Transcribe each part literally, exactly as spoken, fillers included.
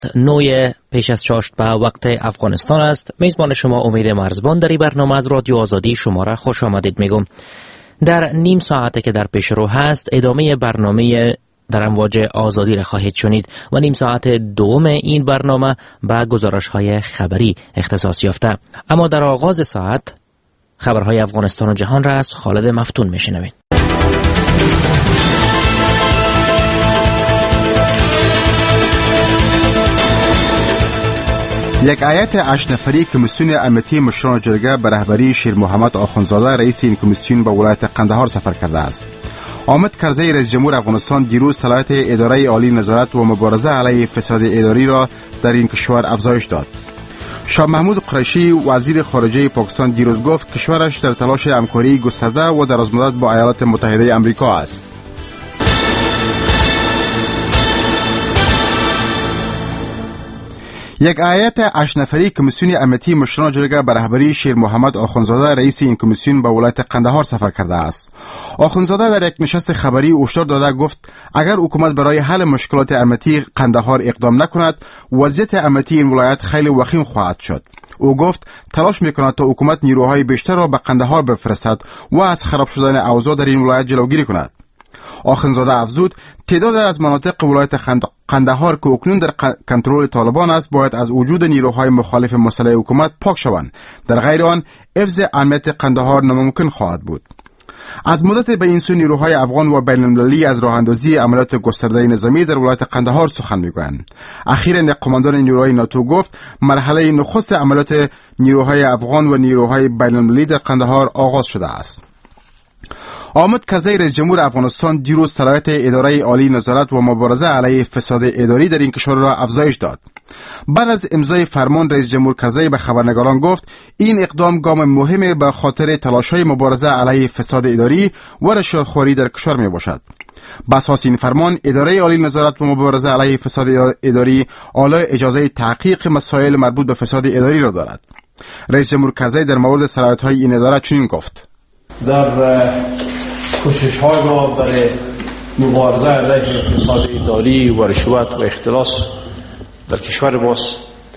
نوی پیش از چاشت به وقت افغانستان است. میزبان شما امید مرزبان در این برنامه از رادیو آزادی شما را خوش آمدید میگم. در نیم ساعته که در پیش رو هست ادامه برنامه در امواج آزادی را خواهید شنید و نیم ساعت دوم این برنامه به گزارش های خبری اختصاص یافته. اما در آغاز ساعت خبرهای افغانستان و جهان را از خالد مفتون میشنوید. یک هیئت هشت نفری کمیسیون امنیتی مشران جرگه به رهبری شیر محمد آخونزاده رئیس این کمیسیون به ولایت قندهار سفر کرده است. حامد کرزی رئیس جمهور افغانستان دیروز صلاحیت اداره عالی نظارت و مبارزه علیه فساد اداری را در این کشور افزایش داد. شاه محمود قریشی وزیر خارجه پاکستان دیروز گفت کشورش در تلاش همکاری گسترده و درازمدت با ایالات متحده آمریکا است. یک هیئت هشت نفری کمیسیون امنیتی مشران جرگه به رهبری شیر محمد آخونزاده رئیس این کمیسیون به ولایت قندهار سفر کرده است. آخونزاده در یک نشست خبری هشدار داده گفت اگر حکومت برای حل مشکلات امنیتی قندهار اقدام نکند وضعیت امنیتی این ولایت خیلی وخیم خواهد شد. او گفت تلاش میکند تا حکومت نیروهای بیشتر را به قندهار بفرستد و از خراب شدن اوضاع در این ولایت جلوگیری کند. آخونزاده افزود تعداد از مناطق ولایت قندهار که اکنون در کنترل طالبان است باید از وجود نیروهای مخالف مسلح حکومت پاک شوند، در غیر آن حفظ امنیت قندهار ناممکن خواهد بود. از مدت به این سو نیروهای افغان و بین المللی از راه اندازی عملیات گسترده نظامی در ولایت قندهار سخن میگویند. اخیراً قماندان نیروهای ناتو گفت مرحله نخست عملیات نیروهای افغان و نیروهای بین المللی در قندهار آغاز شده است. حامد کرزی رئیس جمهور افغانستان دیروز صلاحیت اداره عالی نظارت و مبارزه علیه فساد اداری در این کشور را افزایش داد. بعد از امضای فرمان رئیس جمهور کرزی به خبرنگاران گفت این اقدام گام مهمی به خاطر تلاش‌های مبارزه علیه فساد اداری و رشوه‌خوری در کشور می باشد. بر اساس این فرمان اداره عالی نظارت و مبارزه علیه فساد اداری اعلی اجازه تحقیق مسائل مربوط به فساد اداری را دارد. رئیس جمهور کرزی در مورد صلاحیت‌های این اداره چنین گفت: در کوشش‌های ما برای مبارزه علیه فساد اداری و رشوت و اختلاس در کشور ماست،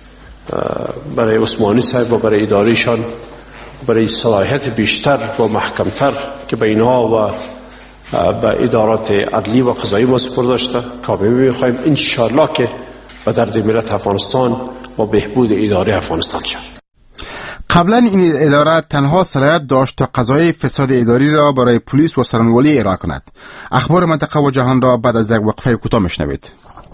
برای عثمانی صاحب و برای اداریشان برای صلاحیت بیشتر و محکمتر که به اینها و به ادارات عدلی و قضایی ما سپرده داشته کامل می‌خواهیم انشاءالله که به درد ملت افغانستان و بهبود اداره افغانستان شد. قبلا این اداره تنها صلاحیت داشت تا قضای فساد اداری را برای پلیس و سرانولی ارائه کند. اخبار منطقه و جهان را بعد از یک وقفه کوتاه میشنوید.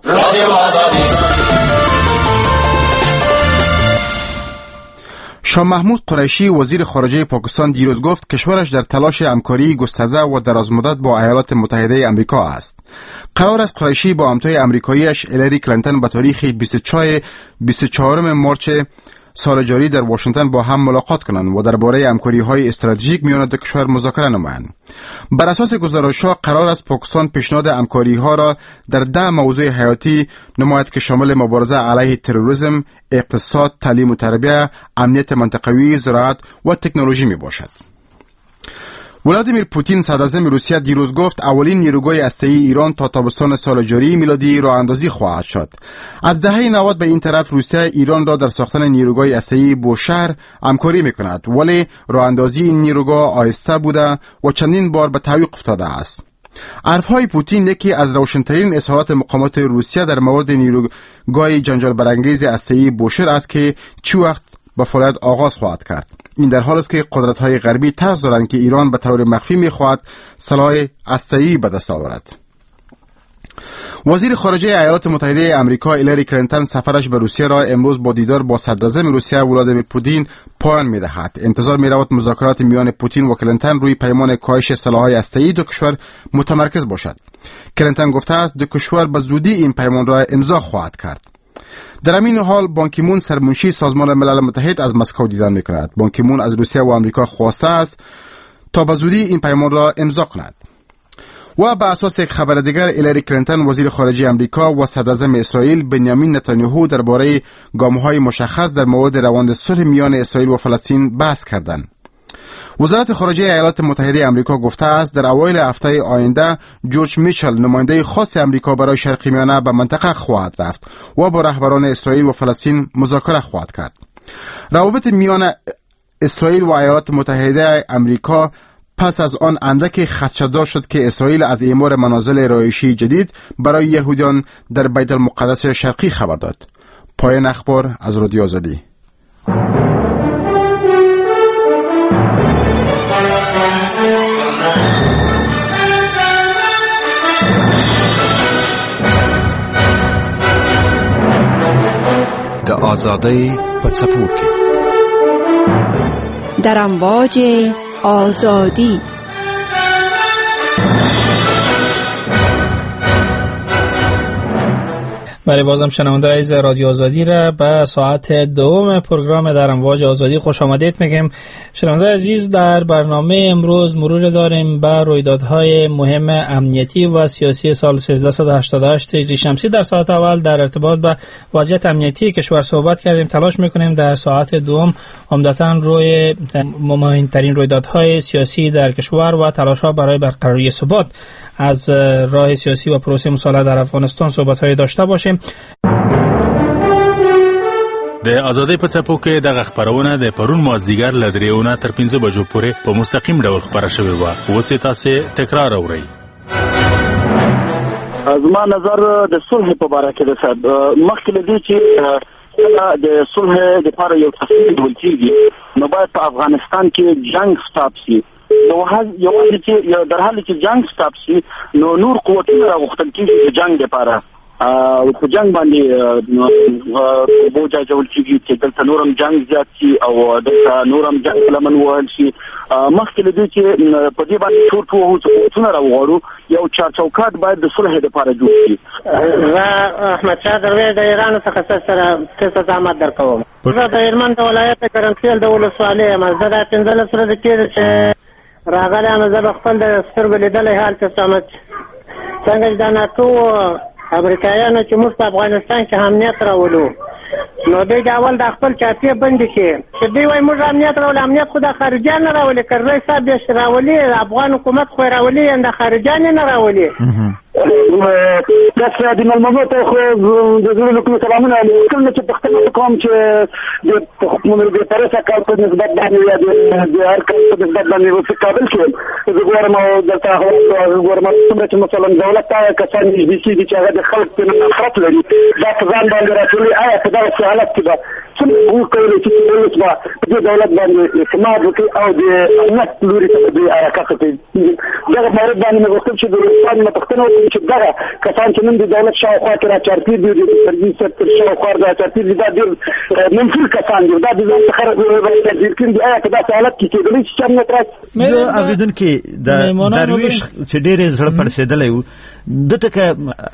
شاه محمود قریشی وزیر خارجه پاکستان دیروز گفت کشورش در تلاش همکاری گسترده و درازمدت با ایالات متحده آمریکا است. قرار است قریشی با همتای آمریکاییش هیلاری کلینتون به تاریخ بیست و چهارم مارچ سال جاری در واشنگتن با هم ملاقات کنند و درباره همکاری‌های استراتژیک میان دو کشور مذاکره نمایند. بر اساس گزارش‌ها قرار است پاکستان پیشنهاد همکاری‌ها را در ده موضوع حیاتی نماید که شامل مبارزه علیه تروریسم، اقتصاد، تعلیم و تربیت، امنیت منطقوی، زراعت و تکنولوژی میباشد. ولادیمیر پوتین صدراعظم روسیه دیروز گفت اولین نیروگاه هسته‌ای ایران تا تابستان سال جاری میلادی راه اندازی خواهد شد. از دهه نود به این طرف روسیه ایران را در ساختن نیروگاه هسته‌ای بوشهر همکاری میکند، ولی راه اندازی این نیروگاه آهسته بوده و چندین بار به تعویق افتاده است. حرفهای پوتین یکی از روشن‌ترین اظهارات مقامات روسیه در مورد نیروگاه جنجال برانگیز هسته‌ای بوشهر است که چه وقت به فعالیت آغاز خواهد کرد. این در حالی است که قدرت‌های غربی ترس دارند که ایران به طور مخفی می‌خواهد سلاح هسته‌ای به دست آورد. وزیر خارجه ایالات متحده آمریکا هیلاری کلینتون سفرش به روسیه را امروز با دیدار با صدراعظم روسیه ولادیمیر پوتین پایان می‌دهد. انتظار می‌رود مذاکرات میان پوتین و کلینتون روی پیمان کاهش سلاح‌های هسته‌ای دو کشور متمرکز باشد. کلینتون گفته است دو کشور به زودی این پیمان را امضا خواهد کرد. در همین حال بانکی مون سرمنشی سازمان ملل متحد از مسکو دیدن می‌کند. بانکی مون از روسیه و آمریکا خواسته است تا به زودی این پیمان را امضا کند. و به اساس یک خبر دیگر هیلاری کلینتون وزیر خارجه آمریکا و صدراعظم اسرائیل بنیامین نتانیاهو درباره گام‌های مشخص در مورد روند صلح میان اسرائیل و فلسطین بحث کردند. وزارت خارجه ایالات متحده آمریکا گفته است در اوایل هفته آینده جورج میچل نماینده خاص آمریکا برای شرق میانه به منطقه خواهد رفت و با رهبران اسرائیل و فلسطین مذاکره خواهد کرد. روابط میان اسرائیل و ایالات متحده آمریکا پس از آن اندک خدشه‌دار شد که اسرائیل از اعمار منازل رهایشی جدید برای یهودیان در بیت المقدس شرقی خبر داد. پایان اخبار از رادیو آزادی. د آزادی په څپو کې در امواج آزادی. بله، بازم شنونده عزیز رادیو آزادی را به ساعت دوم پروگرام در امواج آزادی خوش آمدید میگیم. شنونده عزیز، در برنامه امروز مرور داریم به رویدادهای مهم امنیتی و سیاسی سال سیزده هشتاد و هشت هجری شمسی. در ساعت اول در ارتباط به وضعیت امنیتی کشور صحبت کردیم. تلاش میکنیم در ساعت دوم عمدتاً روی مهمترین رویدادهای سیاسی در کشور و تلاش‌ها برای برقراری ثبات از راه سیاسی و پروسه مصالحه در افغانستان صحبت‌های داشته باشیم. د آزادۍ په څپو کې دغه خپرونه د پرون مازدیګر له درېونه تر پنځه بجو پورې په مستقیم ډول خپره شوې وه. اوس یې تاسې تکرار اورئ. زما نظر د صلح په باره کې ده صاحب، مخکې له دې چې د صلح دپاره یو تصمیم نیول کېږي نو باید په افغانستان کې جنګ سټاپ شي. یوازې چې در حال چې جنګ سټاپ شي نو نور قوتونه راغوښتل کېږي د جنګ دپاره او په جنگ باندې بوج اچول کېږي چې دلته نورم جنگ زیات شي او دلته نورم جنگ لمن ووهل شي. مخکې له دې چې په دې باندې ټول قوتونه راوغواړو یو چارچوکاټ باید د صلح دپاره جوړ شي. زه احمدشاه درویش د ایران څخه سره څه زحمت درکوم. زه د هلمند د ولایت ګرمسېل د ولسوالۍ یم. زه دا پنځلس ورځې کېږي چې راغلی یم. زه به خپل د سترګو لیدلی حال کې څه څنګه چې دا ناټو امریکایانو چې موږ په افغانستان کې امنیت راولو نو دوی د اول د خپل چاپیه بندي کړي چې دوی وایي موږ امنیت راولو. امنیت خو د خارجیان نه راولي، کرزی صاحب یې راولي، افغان حکومت خو یې راولي، د خارجیان یې نه راولي. داسې د ملمنو ته خو د زړه له کومې سلامونه لیکل نه چې پوښتنه کوم چې د بېپرسه کار په نسبت باندې یا د هر کار په نسبت باندې په کابل کې زه ګورم او دلته ګورم څومره چې مثلا دولت ته کسان نږدې کېږي چې هغه د خلک په نفرت لري دا په ځان باندې راټولوي. آیا په دغسې حالت کې به څومره وکولی چې دولت به په دې دولت باندې اعتماد وکړي او د امنیت لوري ته به دوی حرکت وکړي. دغه مورد باندې مې غوښتل چې د افغانستان نه پوښتنه وکړم چې دغه کسان چې نن د دولت شاوخوا کې راچارپېر دي، د فرګي سکتر شاوخوا راچارپېر دي، دا ډېر منفور کسان دي، دا د ځان څخه راچارپېر کړي دي. آیا په داسې حالت کې کېدلی چې امنیت راشي؟ د اورېدونکي د درویش چې ډېر یې زړه پړسېدلی و دته که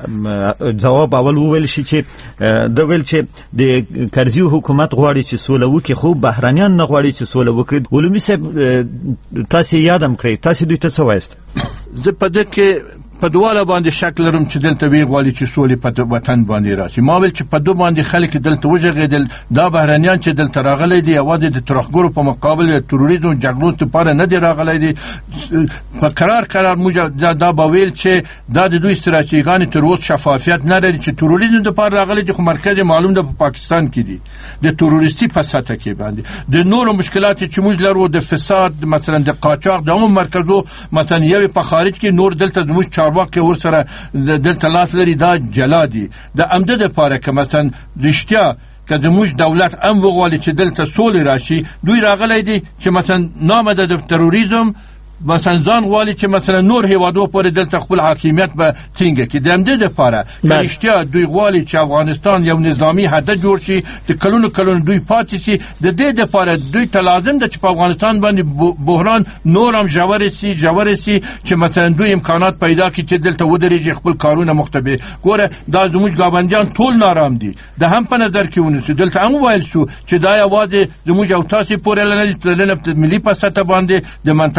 جواب اول وویل شي چې د ویل چې د کرزي حکومت غواړي چې سوله وکړي خو بهرانیان نه غواړي چې سوله وکړي. علومي صاحب تاسې یادم کړئ، تاسې دوی ته څه وایست؟ زه په دې کې په دواله باندې شک لرم چې دلته وی غواړي چې سولې په وطن باندې راشي. ما ویل چې په دو باندې خلک دلته وژغېدل، دا بهرانیان چې دلته راغلي دي یوازې د ترهګرو په مقابل تروریزم جګړو لپاره نه دي راغلي دي. په قرار قرار موږ دا, دا به ویل چې دا د دوی استراتیژیګانې تر اوسه شفافیت نه لري چې تروریزم لپاره راغلي دي خو مرکز معلوم ده په پا پاکستان کې دي د تروریستي په سطح کې باندې د نورو مشکلات چې موږ لرو د فساد مثلا د قاچاق د عموم مرکزو مثلا یو په خارج کې نور دلته زموږ چارواکي ورسره دلته لاس لري دا جلا دي. د امده دپاره که مثلا رښتیا که زموږ دولت هم وغواړي چې دلته سولې راشي دوی راغلی دي چې مثلا نامه د تروریزم مثلا ځان غواړي چې مثلا نور هیوادو پورې دلته خپل حاکمیت به ټینګه کړي. د همدې دپاره که رښتیا دوی غواړي چې افغانستان یو نظامي هده جوړ شي د کلونو کلونو دوی پاتې شي د دې دپاره دوی ته لازم ده چې په افغانستان باندې بحران نور هم ژورې سي ژورې سي چې مثلا دوی امکانات پیدا کړي چې دلته ودرېږي خپل کارونه مختبه ګوره. دا زموږ ګاونډیان ټول نارام دي، د هم په نظر کې ونیسو. دلته هم وویل شو چې دا یوازې زموږ او تاسې پورې نه دي، ملي په سطح باندې د منطقه په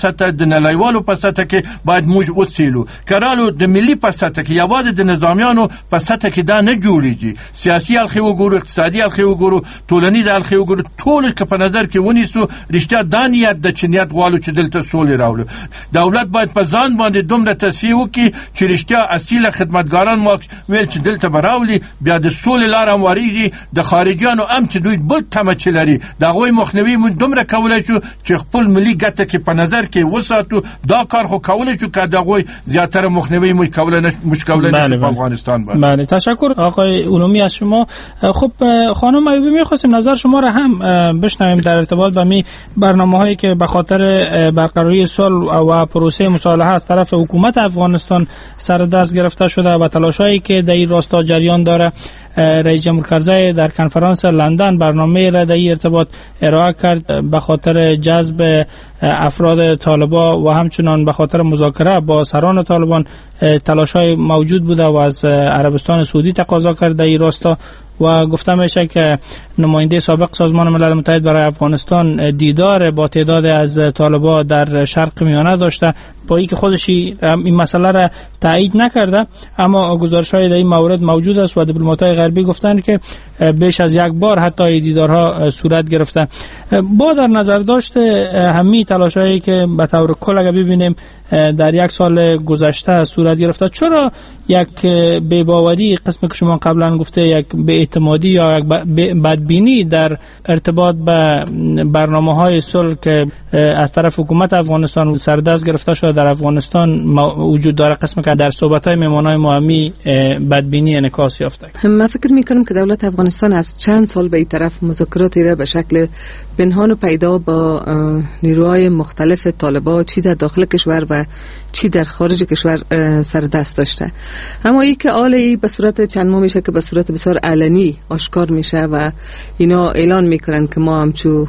سطح د نړیوالو په سطح کې باید موږ وڅېلو. کرالو د ملي په سطح کې یوازې د نظامیانو په سطح کې دا نه جوړیږي. سیاسي اړخ وګورو، اقتصادي اړخ وګورو، ټولنیز اړخ وګورو، ټول که په نظر کې ونیسو رښتیا دا نیت د چې نیت غواړو چې دلته سولې راوړو. دولت باید په ځان باندې دومره تصفیه وکړي چې رښتیا اصیله خدمتګاران ما ویل چې دلته به راولي، بیا د سولې لاره هم وریږي. د خارجیانو هم چې دوی بل تمه چې لري د هغوی مخنیوي موږ دومره کولی شو چې خپل ملي ګټه کې په نظر کې وساتو. دا کار خو کولی شو که د هغوی زیاتره مخنیوی موږ کولی نه موږ کولی نه شو په افغانستان باندې. بله تشکر آقای علومی از شما. خب خانم ایوبی می‌خواستیم نظر شما را هم بشنویم در ارتباط با می برنامه‌هایی که به خاطر برقراری صلح و پروسه مصالحه از طرف حکومت افغانستان سر دست گرفته شده و تلاش‌هایی که در این راستا جریان داره. رئیس جمهور کرزی در کنفرانس لندن برنامه را در این ارتباط ارائه کرد به خاطر جذب افراد طالبان و همچنان به خاطر مذاکره با سران طالبان تلاش‌های موجود بوده و از عربستان سعودی تقاضا کرد در این راستا و گفته میشه که نماینده سابق سازمان ملل متحد برای افغانستان دیدار با تعداد از طالبان در شرق میانه داشته، با اینکه خودش این مسئله را تایید نکرده، اما گزارش‌های در این مورد موجود است و دیپلمات‌های غربی گفتند که بیش از یک بار حتی این دیدارها صورت گرفته. با در نظر داشته همین تلاش‌هایی که به طور کل اگه ببینیم در یک سال گذشته صورت گرفته، چرا یک بی‌باوری قسمی که شما قبلا گفته یک بی‌اعتمادی یا یک بدبینی در ارتباط به برنامه‌های صلح که از طرف حکومت افغانستان سردست گرفته شده در افغانستان وجود داره، قسمی که در صحبت‌های میهمانان مهمی بدبینی انعکاس یافته؟ من فکر می‌کنم که دولت افغانستان از چند سال به این طرف مذاکراتی را به شکل پنهان و پیدا با نیروهای مختلف طالبان چی در داخل کشور و چی در خارج کشور سر دست داشته. اما ای که آلی به صورت چند ماه میشه که به صورت بسیار علنی آشکار میشه و اینا اعلان میکنن که ما همچو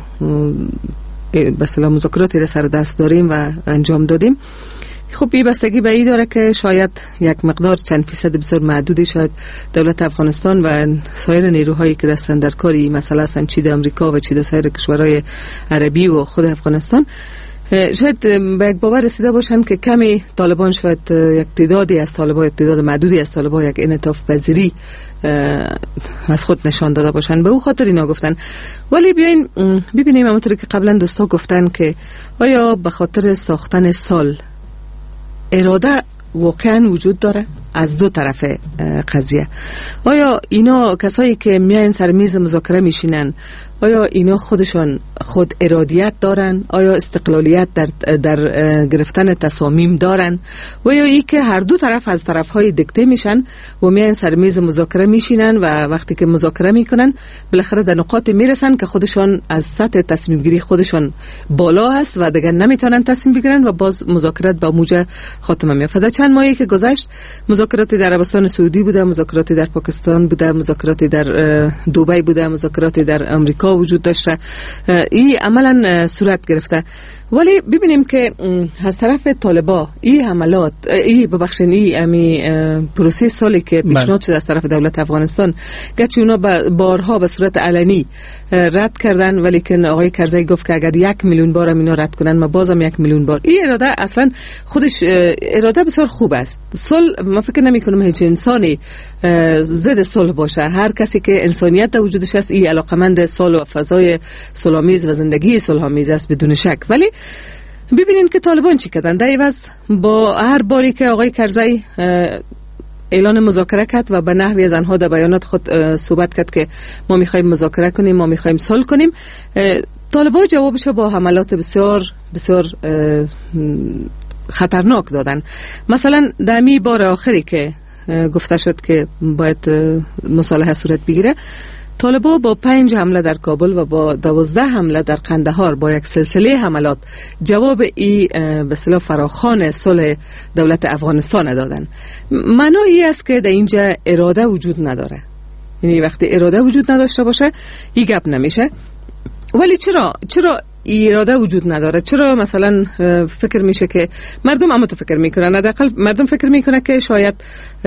به اصطلاح مذاکراتی را سر دست داریم و انجام دادیم. خب این بستگی به این داره که شاید یک مقدار چند فیصد بسیار محدودی شاید دولت افغانستان و سایر نیروهایی که دستن در کاری مسئله هستن، چی در امریکا و چی در سایر کشورهای عربی و خود افغانستان، شاید به یک باور رسیده باشند که کمی طالبان شاید یک تعدادی از طالبان، تعداد محدودی از طالبان یک انعطاف پذیری از خود نشان داده باشند. به او خاطر اینا گفتن. ولی بیاین ببینیم همونطوری که قبلا دوستا گفتن که آیا به خاطر ساختن سال اراده واقعا وجود داره از دو طرف قضیه؟ آیا اینا کسایی که میاین سر میز مذاکره میشینن آیا اینا خودشان خود ارادیت دارن؟ آیا استقلالیت در در گرفتن تصامیم دارن؟ و یا ای که هر دو طرف از طرفهای دکته میشن و میاین سر میز مذاکره میشینن و وقتی که مذاکره میکنن بالاخره در نقاط میرسن که خودشان از سطح تصمیم گیری خودشان بالا هست و دیگه نمیتونن تصمیم بگیرن و باز مذاکرات با موجه خاتمه میافته. در چند ماهی که گذشت مذاکراتی در عربستان سعودی بوده، مذاکراتی در پاکستان بوده، مذاکراتی در دبی بوده، مذاکراتی در امریکا وجود داشته. این عملا صورت گرفته. ولی ببینیم که از طرف طالبا این حملات، این ببخشید این امی پروسه سالی که پیشنهاد شده از طرف دولت افغانستان، گرچه اونا بارها به صورت علنی رد کردن، ولی که آقای کرزی گفت که اگر یک میلیون بار اینا رد کنن ما بازم یک میلیون بار. این اراده اصلا خودش اراده بسیار خوب است. صلح ما فکر نمی کنم هیچ انسانی ضد صلح باشه. هر کسی که انسانیت در وجودش هست این علاقمند صلح و فضای صلح‌آمیز و زندگی صلح‌آمیز است بدون شک. ولی ببینین که طالبان چی کردن. در عوض با هر باری که آقای کرزی اعلان مذاکره کرد و به نحوی از آنها در بیانات خود صحبت کرد که ما میخوایم مذاکره کنیم، ما میخوایم صلح کنیم، طالبان جوابش با حملات بسیار بسیار خطرناک دادن. مثلا در می بار آخری که گفته شد که باید مصالحه صورت بگیره، طالبان با پنج حمله در کابل و با دوازده حمله در قندهار با یک سلسله حملات جواب ای به اصطلاح فراخوان صلح دولت افغانستان دادن. معنی است که در اینجا اراده وجود نداره. یعنی وقتی اراده وجود نداشته باشه این گپ نمیشه. ولی چرا چرا اراده وجود نداره؟ چرا مثلا فکر میشه که مردم هم فکر میکنن، حداقل مردم فکر میکنه که شاید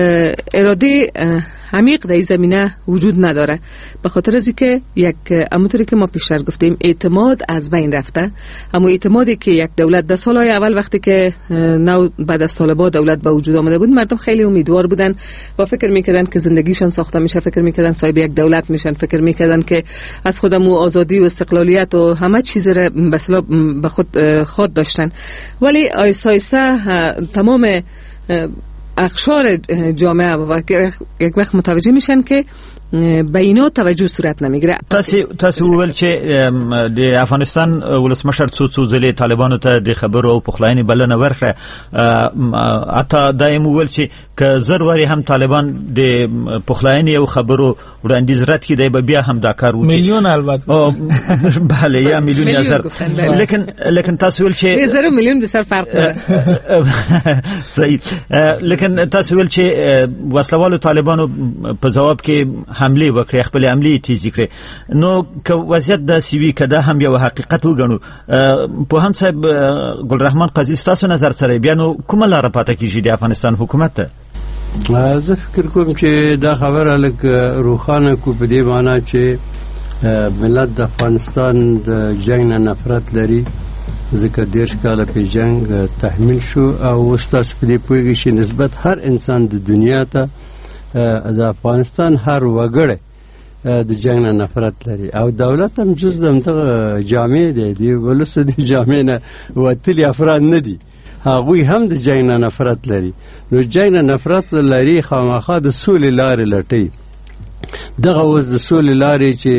اراده عمیق در این زمینه وجود نداره، به خاطر از اینکه یک همونطوری که ما پیشتر گفتیم اعتماد از بین رفته. اما اعتمادی که یک دولت در سالهای اول وقتی که نو بعد از طالبان دولت به وجود آمده بود، مردم خیلی امیدوار بودن و فکر میکردن که زندگیشان ساخته میشه، فکر میکردن صاحب یک دولت میشن، فکر میکردن که از خودم و آزادی و استقلالیت و همه چیز را به خود خود داشتن. ولی آیسته آیسته تمام اقشار جامعه و یک وقت متوجه میشن که به اینا توجه صورت نمیگیره. تاسو تاسو ول چې د افغانستان ولسمشر څو څو ځلې طالبانو ته د خبرو او پخلاینې بلنه ورکړه، اته دایم ول چې که ضروري هم طالبان د پخلاینې او خبرو وړاندیز رد کړي به بیا هم دا کار وکړي. میلیون البته بله یا میلیون یا زر، لیکن لیکن تاسو ول چې زر میلیون بسر فرق داره. صحیح، لیکن تاسو ول چې وسلوالو طالبانو په جواب کې حمله وکړي، خپل حمله تیزی کړي، نو که وضعیت د سیوی کده هم یو حقیقت وګڼو. په هم صاحب ګلرحمان قاضي تاسو نظر سره بیا نو کومه لار پاتې کیږي د افغانستان حکومت ته؟ زه فکر کوم چې دا خبره لکه روخانه کو په دې معنی چې ملت د افغانستان د جنگ نه نفرت لري، ځکه دیرش کاله په جنگ تحمیل شو او اوس تاسو په دې پوهیږئ چې نسبت هر انسان د دنیا ته د افغانستان هر وګړی د جنگ نه نفرت لري او دولت هم جز د همدغه جامعې دی، د ولسو د جامعې نه وتلي افراد نه دي، هغوی هم د جنگ نه نفرت لري. نو جنگ نه نفرت لري خامخا د سولې لارې لټوي. دغه اوس د سولې لارې چې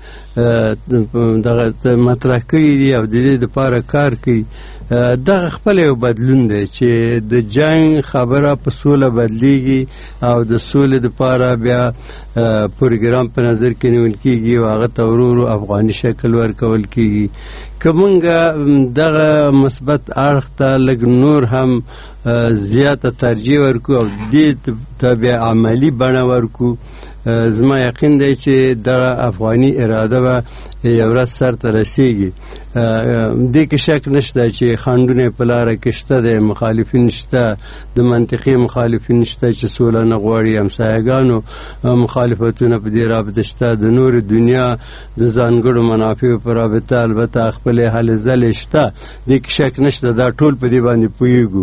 دغه مطرح کړي دي او د دې لپاره کار کوي، دغه خپل یو بدلون دی چې د جنگ خبره په سوله بدلیږي او د سولې لپاره بیا پروګرام په نظر کې نیول کېږي او هغه ته ورو ورو افغاني شکل ورکول کېږي. که موږ دغه مثبت اړخ ته لږ نور هم زیاته ترجیح ورکو او دې ته بیا عملي بڼه ورکو، زما یقین دی چې دغه افغاني اراده به یو ورځ سر ته رسیږي. دې کې شک نشته چې خنډونه په لاره کې شته، د مخالفین شته، د منطقي مخالفین شته چې سوله نه غواړي، همسایګانو مخالفتونه په دې رابطه شته، د نور دنیا د ځانګړو منافعو په رابطه البته خپل حل ځلې شته، دې کې شک نشته، دا ټول په دې باندې پوهیږو.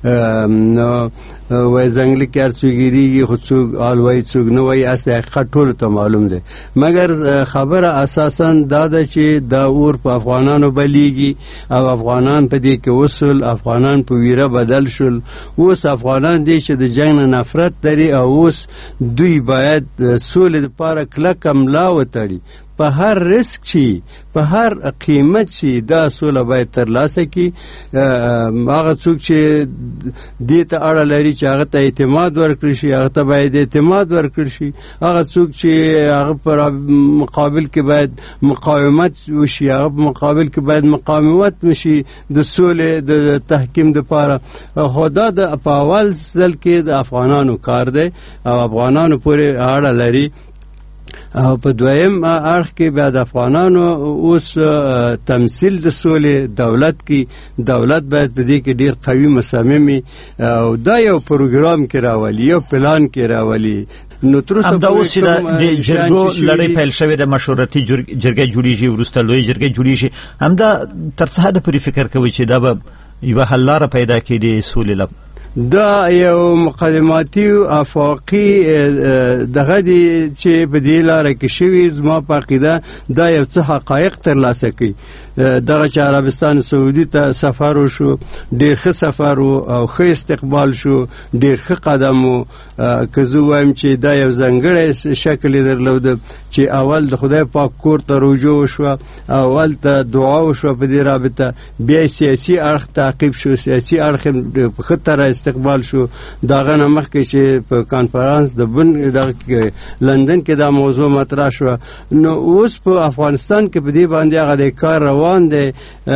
نو وای ځنګلي کې هر څوک ګیریږي خو څوک الوای څوک نه وایي، اصل حقیقت ټولو ته معلوم دی، مګر خبره اساساً دا ده چې دا اور په افغانانو بلیږي او افغانان په دې کې وصل، افغانان په ویره بدل شول. اوس افغانان دي چې د جنګ نه نفرت لري او اوس دوی باید سولې لپاره کلکه ملا وتړي، په هر رسک چی په هر قیمت چی دا سوله باید ترلاسه کی. هغه څوک چې دې ته اړه لري چې هغه ته اعتماد ورکړي شي، هغه ته باید اعتماد ورکړي شي. هغه څوک چې هغه پر مقابل کې باید مقاومت وشي، هغه په مقابل کې باید مقاومت وشي د سولې د تحکیم لپاره. خدا د په اول ځل کې د افغانانو کار دی او افغانانو پورې اړه لري او په دویم اړخ کې بیا د افغانانو اوس تمثيل د سولې دولت کې دولت باید په دې کې ډیر قوي مصمم او دا یو پروګرام کې راولي، یو پلان کې راولي. نو تر اوسه همدا اوس د جرګو لړۍ پیل شوې د مشورتي جرګې جوړیږي، وروسته لوی جرګې جوړیږي. همدا تر څه حده پورې فکر کوي چې دا به یوه حل لاره پیدا کړي د سولې لپاره؟ دا یو مقدماتي او افاقي دغه دي چې په دې لاره کې شوي. زما په عقیده دا یو څه حقایق ترلاسه کوي. دغه چې عربستان سعودي ته سفر وشو، ډېر ښه سفر او ښه استقبال شو، ډېر ښه قدم و. که زه وایم چې دا یو ځانګړی شکل یې درلوده چې اول د خدای پاک کور ته رجوع وشوه، اول ته دعا وشوه په دې رابطه، بیا سیاسي اړخ تعقیب شو، سیاسي اړخ په ښه طرح استقبال شو. داغه نه مخکې چې په کانفرانس د بن دغه لندن کې دا موضوع مطرح شو. نو اوس په افغانستان کې په دې باندې هغه د کار روان دی،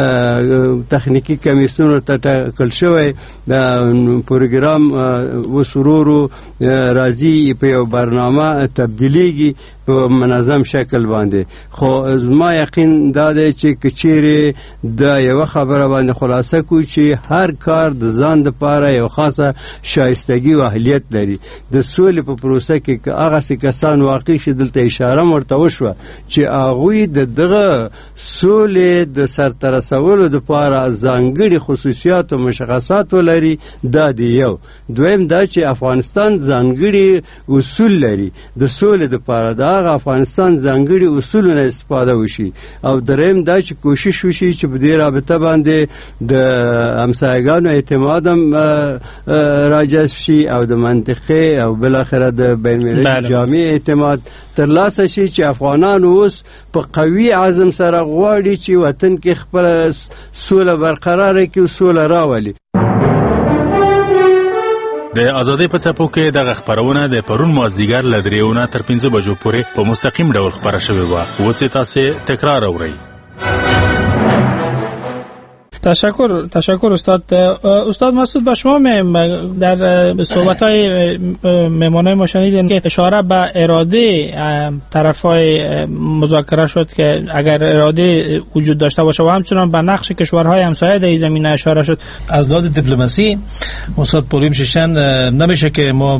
تخنیکی کمیسیون ته ټاکل شوی، پروګرام اوس ورو ورو راځي، په یو برنامه تبدیلیږي په منظم شکل باندې. خو ما یقین داده چې کچېرې د یو خبره باندې خلاصه کو چې هر کار د ځان لپاره یو خاصه شایستګي او اهلیت لري. د سولې په پروسه کې که هغه څه کسان واقع شي دلته اشاره ورته وشوه چې هغوی د دغه سولې د سرته رسولو لپاره ځانګړي خصوصیات او مشخصات ولري. دا دی یو. دویم دا چې افغانستان ځانګړي اصول لري د سولې لپاره، د هغه افغانستان ځانګړي اصولونه استفاده وشي. او دریم دا چې کوشش وشي چې په دې رابطه باندې د همسایګانو اعتماد هم راجذب شي او د منطقې او بالاخره د بین المللي جامع اعتماد ترلاسه شي چې افغانان اوس په قوي عزم سره غواړي چې وطن کې خپل سوله برقرار کړي او سوله راولي. د ازادۍ په څپو کې دغه خبرونه د پرون مازدیګر له درېونه تر پنځه بجو پورې په مستقیم ډول خبره شوې وه. اوس یې تاسې تکرار اورئ. تشکر تشکر استاد. استاد مسعود، با شما در صحبت‌های مهمانای ما شنیدیم که اشاره به اراده طرفای مذاکره شد که اگر اراده وجود داشته باشه و همچنان به نقش کشورهای همسایه در این زمینه اشاره شد. از لحاظ دیپلماسی استاد پولیم ششن نمیشه که ما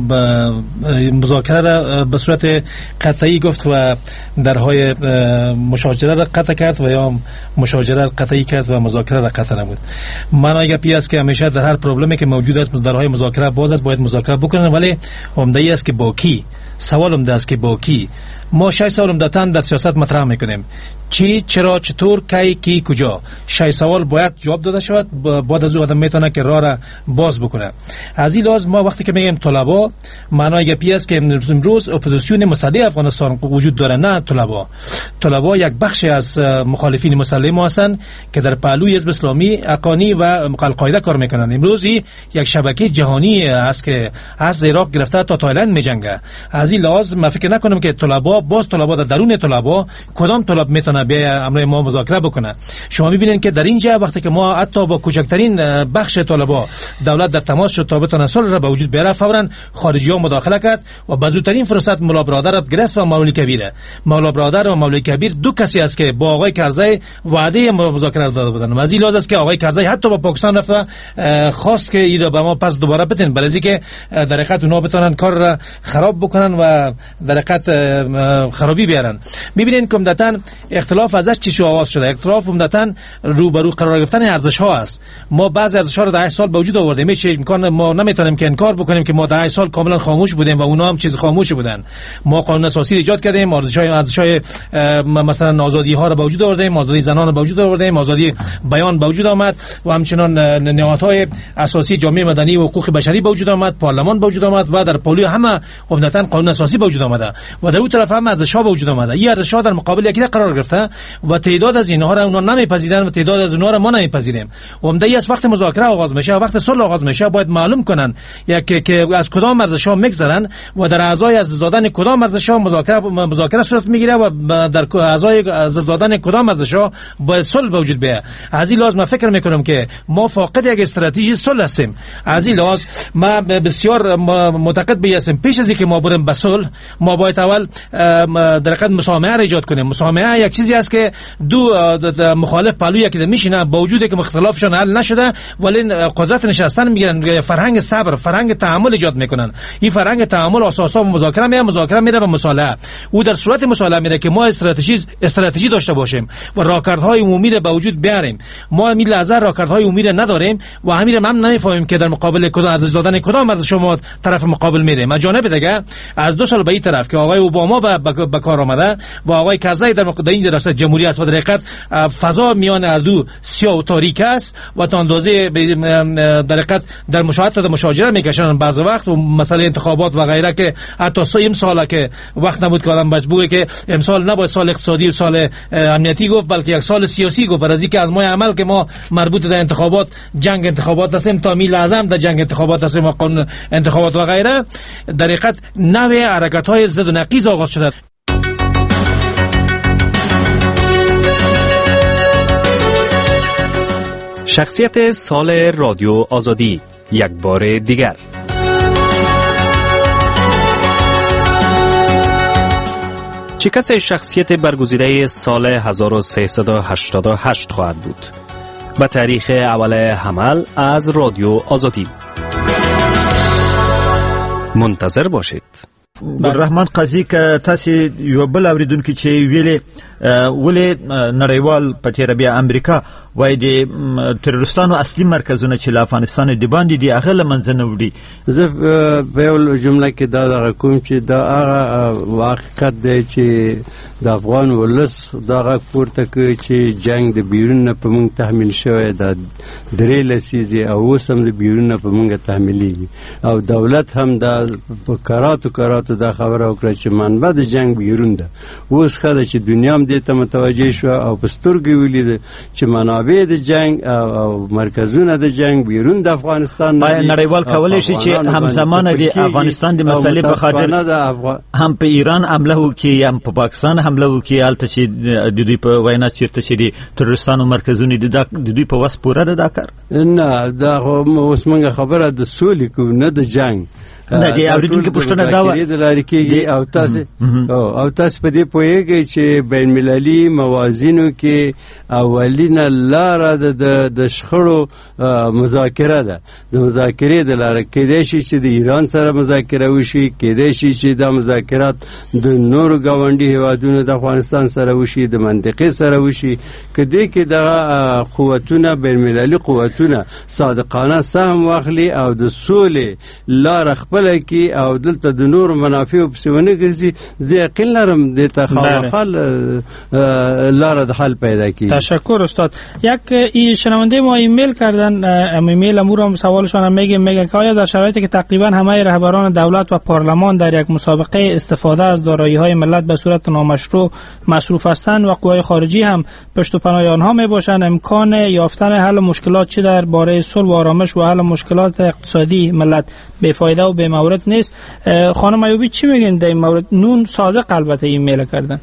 مذاکره را به صورت قطعی گفت و درهای مشاجره را قطع کرد و یا مشاجره را قطعی کرد و مذاکره را قطع نمود. معنای گپی است که همیشه در هر پروبلمی که موجود است درهای مذاکره باز است، باید مذاکره بکنن، ولی عمده ای است که با کی. سوال عمده است که با کی. ما شش سال عمدتاً در سیاست مطرح میکنیم چی، چرا، چطور، کی، کی، کجا. شش سوال باید جواب داده شود. بعد از او آدم میتونه که راه را باز بکنه. از این لحاظ ما وقتی که میگیم طلبا، معنای گپی است که امروز اپوزیسیون مسلح افغانستان وجود داره، نه طلبا. طلبا یک بخش از مخالفین مسلح ما هستند که در پهلوی حزب اسلامی، اقانی و القاعده کار میکنند. امروز یک شبکه جهانی است که از عراق گرفته تا تایلند میجنگه. از این لحاظ ما فکر نکنم که طلبا باز طلبا در درون طلبا کدام طلب میتونه به امر ما مذاکره بکنه. شما میبینید که در اینجا وقتی که ما حتی با کوچکترین بخش طلبا دولت در تماس شد تا بتونه صلح را به وجود بیاره، فورا خارجی ها مداخله کرد و به زودترین فرصت مولا برادر را گرفت و مولوی کبیره. مولا برادر و مولوی کبیر دو کسی است که با آقای کرزی وعده مذاکره داده بودند. از این لحاظ است که آقای کرزی حتی با پاکستان رفت خواست که اینا به ما پس دوباره بدن، برای اینکه در حقیقت اونها بتونن کار را خراب بکنن و در حقیقت خرابی بیارن. میبینین که عمدتاً اختلاف ازش چی شو آغاز شده. اختلاف عمدتاً روبرو قرار گرفتن ارزش ها است. ما بعضی ارزش ها رو در هشت سال به وجود آوردیم. میشه امکان ما نمیتونیم که انکار بکنیم که ما در هشت سال کاملا خاموش بودیم و اونا هم چیز خاموش بودن. ما قانون اساسی ایجاد کردیم، ارزش های ارزش های مثلا آزادی ها رو به وجود آوردیم، آزادی زنان رو به وجود آوردیم، آزادی بیان به وجود آمد و همچنان نهادهای اساسی جامعه مدنی و حقوق بشری به وجود آمد، پارلمان به وجود آمد و در پالوی همه عمدتاً قانون اساسی به وجود آمده و در اون طرف هم ارزش‌ها به وجود آمده. این ارزش‌ها در مقابل یکی قرار گرفته و تعداد از اینها را اونا نمیپذیرن و تعداد از اونها را ما نمیپذیریم. عمده ای از وقت مذاکره آغاز میشه، وقت صلح آغاز میشه، باید معلوم کنن یک که از کدام ارزش‌ها میگذرن و در اعضای از دادن کدام ارزش‌ها مذاکره مذاکره صورت میگیره و در اعضای از دادن کدام ارزش‌ها باید صلح به وجود بیاد. از این لحاظ من فکر میکنم که ما فاقد یک استراتژی صلح هستیم. از این لحاظ ما بسیار معتقد به هستم پیش از اینکه ما بریم به صلح ما باید اول در حقیقت مسامحه را ایجاد کنیم. مسامحه یک چیزی است که دو مخالف پهلوی یکی میشینه با وجودی که اختلافشون حل نشده ولی قدرت نشستن میگیرن، فرهنگ صبر، فرهنگ تحمل ایجاد میکنن. این فرهنگ تحمل اساسا مذاکره میره، مذاکره میره به مصالحه. او در صورت مصالحه میره که ما استراتژی استراتژی داشته باشیم و راهکارهای عمومی را به وجود بیاریم. ما می لحظه راهکارهای عمومی را نداریم و همین را هم نمیفهمیم که در مقابل کدام ارزش دادن کدام ارزش شما طرف مقابل میره. ما جانب دیگه از دو سال به این طرف که آقای اوباما به کار آمده و آقای کرزی در مقابل این ریاست جمهوری است و در حقیقت فضا میان اردو سیاه و تاریک است و تا اندازه در حقیقت در مشاهدات و مشاجره میکشن بعض وقت و مسئله انتخابات و غیره که حتی این ساله که وقت نبود که آدم مجبوره که امسال نباید سال اقتصادی و سال امنیتی گفت بلکه یک سال سیاسی گفت، برای اینکه از ما عمل که ما مربوط به انتخابات جنگ انتخابات هستیم تا می لازم در جنگ انتخابات هستیم و قانون انتخابات و غیره. در حقیقت نوع حرکت‌های ضد و نقیض آغاز شده. شخصیت سال رادیو آزادی یک بار دیگر. شکست شخصیت برگزیده سال هزار و سیصد و هشتاد و هشت خواهد بود. به تاریخ اول حمل از رادیو آزادی. منتظر باشید. عبدالرحمن قاضي که تاسو یو بل اوریدونکو چې ویلې ولې نړیوال په تیر بیا امریکا وای د تروریستانو اصلي مرکزونه چې افغانستان د باندې دی هغه لمنځه نه وړي. زه په یو جمله کې دا دغه کوم چې دا هغه حقیقت دی چې د افغان ولس دغه پورته کوي چې جنگ د بیرون نه په موږ تحمیل شوی دا درې لسیزې او اوس هم د بیرون نه په موږ تحمیلیږي او دولت هم دا په کراتو کراتو دا خبره وکړه چې منبع د جنگ بیرون ده. اوس ښه چې دنیا هم دې ته متوجه شو او په سترګو ولید چې منابع د جنگ او مرکزونه د جنگ بیرون د افغانستان نه نړیوال کولای شي چې همزمانه د افغانستان د مسلې په خاطر هم په ایران حمله وکړي هم په پاکستان حمله وکړي البته چې د دوی په وینا چیرته چې د تروریستانو مرکزونه د دوی په وس پوره ده دا کار نه دا اوس موږ خبره د سولې کو نه د جنگ نه دی اوریدونکو پښتنه دا و د لارې کېږي او تاسو او تاسو په دې پوهیږئ چې بین المللي موازینو کې اولینه لاره د د شخړو مذاکره ده. د مذاکرې د لارې کېدای شي چې د ایران سره مذاکره وشي، کېدای شي چې د مذاکرات د نورو ګاونډي هیوادونو د افغانستان سره وشي، د منطقې سره وشي. کدی کې د قوتونه بین المللي قوتونه صادقانه سهم واخلي او د سولې لار خپل کی او دلته د نور منافع په سونه ګرځي زه یقین لرم د تخاخل لار د حل پیدا کی. تشکر استاد. یک شنونده ما ایمیل کردن، ایمیل امورم سوالشون میگه میگه که آیا در شرایطی که تقریبا همه رهبران دولت و پارلمان در یک مسابقه استفاده از دارایی‌های ملت به صورت نامشروع مصروف هستند و قوای خارجی هم پشت و پناه آنها میباشند، امکان یافتن حل مشکلات چه درباره صلح و آرامش و حل مشکلات اقتصادی ملت بی‌فایده و بی‌مورد نیست؟ خانم ایوبی چی میگن در این مورد؟ نون صادق البته ایمیل کردن.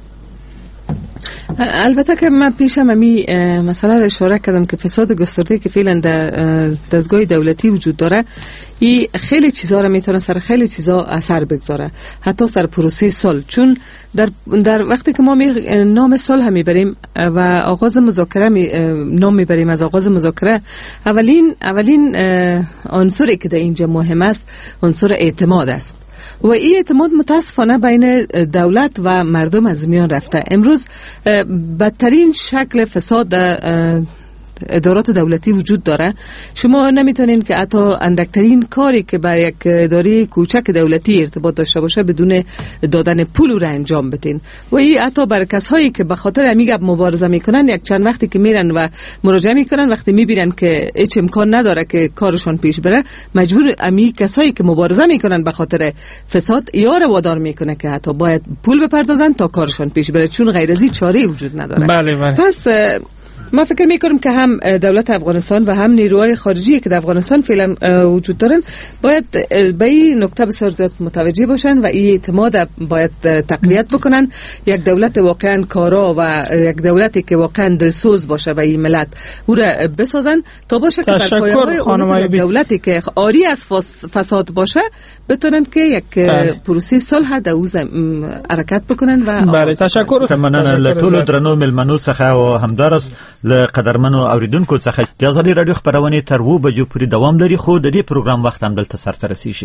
البته که من پیشم امی مثلا اشاره کردم که فساد گسترده که فعلا در دستگاه دولتی وجود داره، این خیلی چیزا رو میتونه سر خیلی چیزا اثر بگذاره، حتی سر پروسه صلح. چون در در وقتی که ما می نام صلح میبریم و آغاز مذاکره می نام میبریم از آغاز مذاکره، اولین اولین عنصری که در اینجا مهم است عنصر اعتماد است و این اعتماد متاسفانه بین دولت و مردم از میان رفته. امروز بدترین شکل فساد ادارات دولتی وجود داره. شما نمیتونین که حتی اندکترین کاری که بر یک اداره کوچک دولتی ارتباط داشته باشه بدون دادن پول را انجام بدین و این حتی بر کسایی که به خاطر امیگه مبارزه میکنن یک چند وقتی که میرن و مراجعه میکنن وقتی میبینن که هیچ امکان نداره که کارشون پیش بره، مجبور امی کسایی که مبارزه میکنن به خاطر فساد یار وادار میکنه که حتی باید پول بپردازن تا کارشون پیش بره، چون غیر از این چاره وجود نداره. بله بله. پس ما فکر میکنم که هم دولت افغانستان و هم نیروهای خارجی که در افغانستان فعلا وجود دارن باید به این نکته بسیار زیاد متوجه باشن و این اعتماد باید تقویت بکنن. یک دولت واقعا کارا و یک دولتی که واقعا دلسوز باشه و این ملت او را بسازن تا باشه که بر پایه‌های اون دولتی که عاری از فساد باشه بتونن که یک پروسه صلح د اوز حرکت بکنن. و بله تشکر. مننه له ټولو درنو ملمنو څخه او همدارس له قدرمنو اوریدونکو څخه. د ازادي رادیو خبرونه تر و بجو پورې دوام لري، خو د دې پروګرام وخت هم دلته سره رسیږي.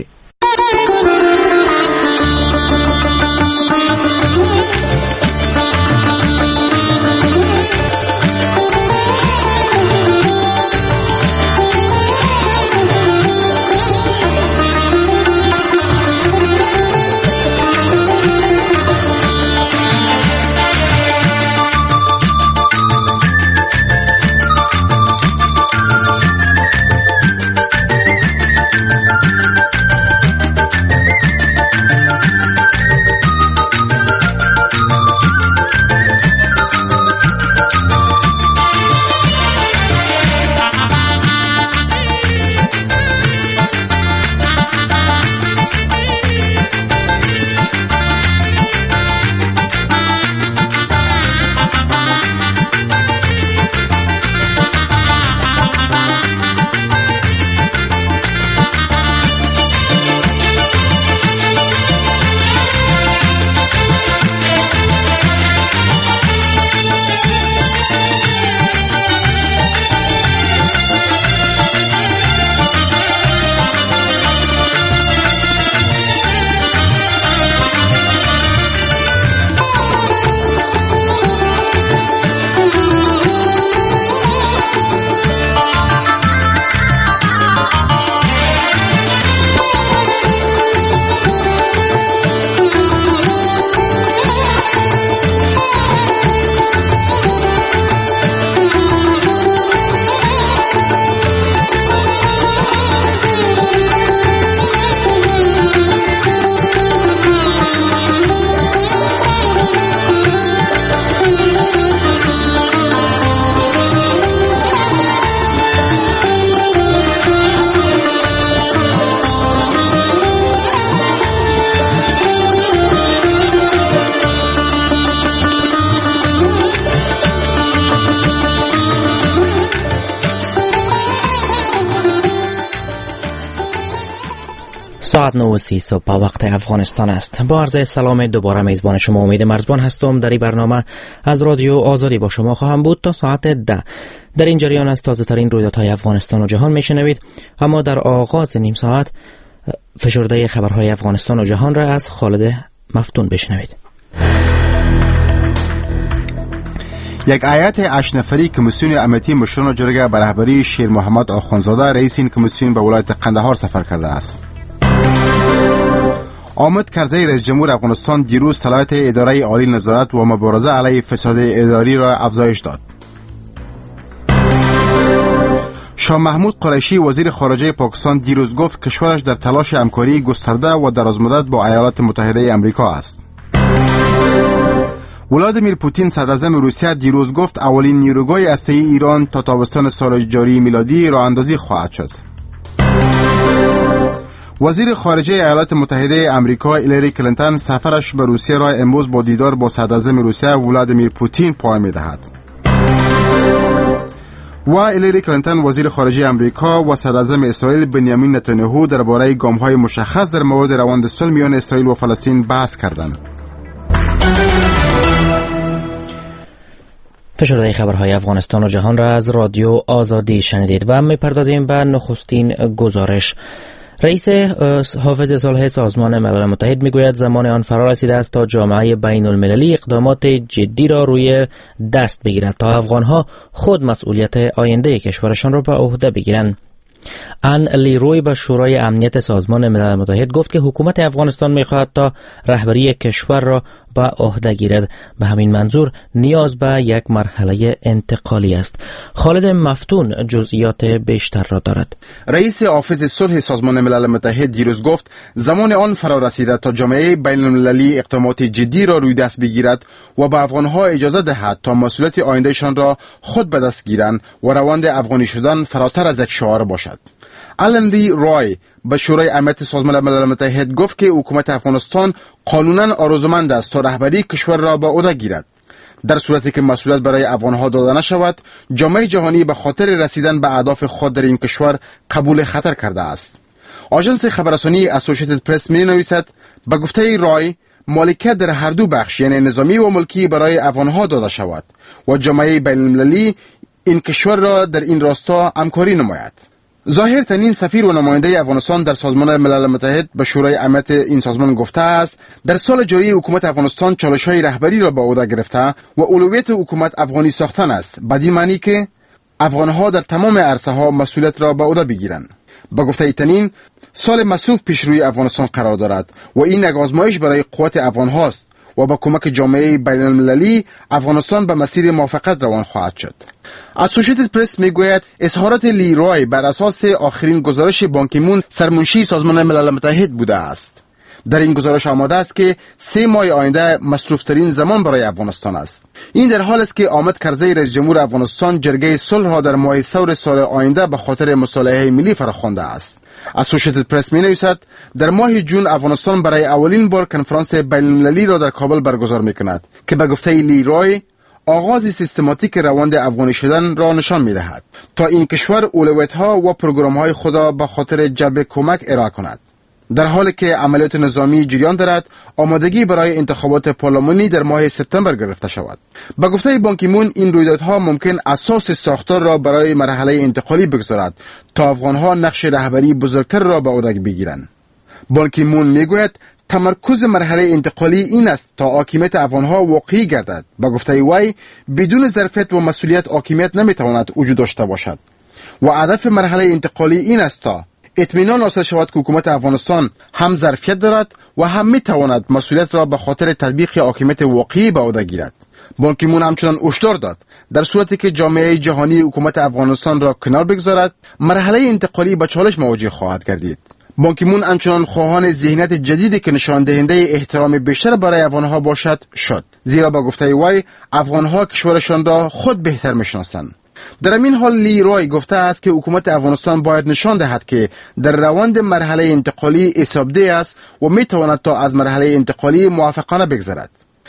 ساعت نه و سی صبح وقت افغانستان است. با عرض سلام دوباره میزبان شما امید مرزبان هستم. در این برنامه از رادیو آزادی با شما خواهم بود تا ساعت ده. در این جریان از تازه ترین رویدادهای افغانستان و جهان میشنوید. اما در آغاز نیم ساعت فشرده خبرهای افغانستان و جهان را از خالد مفتون بشنوید. یک هیئت هشت نفری کمیسیون امنیتی مشران جرگه به رهبری شیر محمد آخوندزاده رئیس این کمیسیون به ولایت قندهار سفر کرده است. حامد کرزی رئیس جمهور افغانستان دیروز صلاحیت اداره عالی نظارت و مبارزه علیه فساد اداری را افزایش داد. شاه محمود قریشی وزیر خارجه پاکستان دیروز گفت کشورش در تلاش همکاری گسترده و درازمدت با ایالات متحده آمریکا است. ولادیمیر پوتین صدراعظم روسیه دیروز گفت اولین نیروگاه هسته‌ای ایران تا تابستان سال جاری میلادی راه اندازی خواهد شد. وزیر خارجه ایالات متحده آمریکا هیلاری کلینتون سفرش به روسیه را امروز با دیدار با صدراعظم روسیه ولادیمیر پوتین پایان می‌دهد. و هیلاری کلینتون وزیر خارجه آمریکا و صدراعظم اسرائیل بنیامین نتانیاهو درباره گام‌های مشخص در مورد روند صلح میان اسرائیل و فلسطین بحث کردند. فشرده خبرهای افغانستان و جهان را از رادیو آزادی شنیدید و میپردازیم به نخستین گزارش. رئیس حافظ صلح سازمان ملل متحد میگوید زمان آن فرا رسیده است تا جامعه بین المللی اقدامات جدی را روی دست بگیرد تا افغانها خود مسئولیت آینده کشورشان را به عهده بگیرند. ان لیروی به شورای امنیت سازمان ملل متحد گفت که حکومت افغانستان میخواهد تا رهبری کشور را به عهده گیرد. به همین منظور نیاز به یک مرحله انتقالی است. خالد مفتون جزئیات بیشتر را دارد. رئیس حافظ صلح سازمان ملل متحد دیروز گفت زمان آن فرا رسیده تا جامعه بین المللی اقدامات جدی را روی دست بگیرد و به افغانها اجازه دهد تا مسئولیت آیندهشان را خود به دست گیرند و روند افغانی شدن فراتر از یک شعار باشد. آلن لی روی به شورای امنیت سازمان ملل متحد گفت که حکومت افغانستان قانونا آرزومند است تا رهبری کشور را به عهده گیرد. در صورتی که مسئولیت برای افغانها داده نشود، جامعه جهانی به خاطر رسیدن به اهداف خود در این کشور قبول خطر کرده است. آژانس خبررسانی اسوسییتد پرس می نویسد به گفته رای مالکیت در هر دو بخش یعنی نظامی و ملکی برای افغانها داده شود و جامعه بین المللی این کشور را در این راستا همکاری نماید. ظاهر تنین سفیر و نماینده افغانستان در سازمان ملل متحد به شورای امنیت این سازمان گفته است در سال جاری حکومت افغانستان چالش‌های رهبری را به عهده گرفته و اولویت حکومت افغانی ساختن است، بدین معنی که افغانها در تمام عرصه‌ها مسئولیت را به عهده بگیرند. با گفته تنین سال مصروف پیش روی افغانستان قرار دارد و این یک آزمایش برای قوت افغان‌هاست و با کمک جامعه بین المللی افغانستان به مسیر موافقت روان خواهد شد. اسوسییتد پرس میگوید اظهارات لیروی بر اساس آخرین گزارش بانکیمون سرمنشی سازمان ملل متحد بوده است. در این گزارش آمده است که سه ماه آینده مصروفترین زمان برای افغانستان است. این در حال است که حامد کرزی رئیس جمهور افغانستان جرگه صلح را در ماه ثور سال آینده به خاطر مصالحه ملی فراخوانده است. اسوسییتد پرس می نویسد در ماه جون افغانستان برای اولین بار کنفرانس بین المللی را در کابل برگزار می کند که به گفته لیروی آغاز سیستماتیک روند افغانی شدن را نشان می دهد تا این کشور اولویت‌ها و پروگرام‌های خود را به خاطر جلب کمک ارائه کند. در حالی که عملیات نظامی جریان دارد، آمادگی برای انتخابات پارلمانی در ماه سپتامبر گرفته شود. با گفته بانکیمون این رویدادها ممکن اساس ساختار را برای مرحله انتقالی بگذارد تا افغانها نقش رهبری بزرگتر را به عهده بگیرند. بانکیمون میگوید تمرکز مرحله انتقالی این است تا حاکمیت افغانها واقعی گردد. با گفته وی بدون ظرفیت و مسئولیت حاکمیت نمیتواند وجود داشته باشد و هدف مرحله انتقالی این است تا اطمینان حاصل شود که حکومت افغانستان هم ظرفیت دارد و هم میتواند مسئولیت را به خاطر تطبیق حاکمیت واقعی به عهده گیرد. بانکیمون همچنان هشدار داد در صورتی که جامعه جهانی حکومت افغانستان را کنار بگذارد، مرحله انتقالی به چالش مواجه خواهد گردید. بانکیمون همچنان خواهان ذهنیت جدیدی که نشان دهنده احترام بیشتر برای افغانها باشد شد، زیرا با گفته وی افغانها کشورشان را خود بهتر میشناسند. در این حال لیروی گفته است که حکومت افغانستان باید نشان دهد که در روند مرحله انتقالی حسابده است و میتواند تا از مرحله انتقالی موافقانه بگذرد.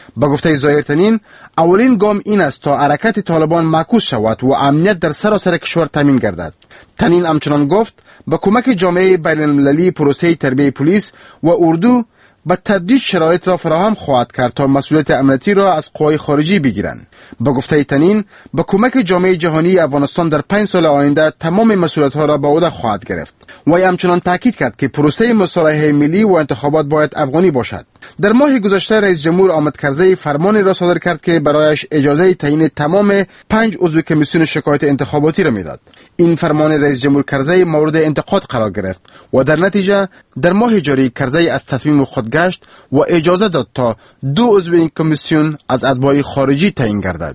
به گفته ظاهر تنین، اولین گام این است تا حرکت طالبان معکوس شود و امنیت در سراسر کشور تامین گردد. تنین همچنان گفت با کمک جامعه بین المللی پروسه تربیت پلیس و اردو به تدریج شرایط را فراهم خواهد کرد تا مسئولیت امنیتی را از قوای خارجی بگیرند. با گفته تنین، با کمک جامعه جهانی افغانستان در پنج سال آینده تمام مسئولیت ها را به عهده خواهد گرفت. و همچنان تاکید کرد که پروسه مصالحه ملی و انتخابات باید افغانی باشد. در ماه گذشته رئیس جمهور حامد کرزی فرمانی را صادر کرد که برایش اجازه تعیین تمام پنج عضو کمیسیون شکایت انتخاباتی را میداد. این فرمان رئیس جمهور کرزی مورد انتقاد قرار گرفت و در نتیجه در ماه جاری کرزی از تصمیم خود گشت و اجازه داد تا دو عضو این کمیسیون از اتباع خارجی تعیین گردد.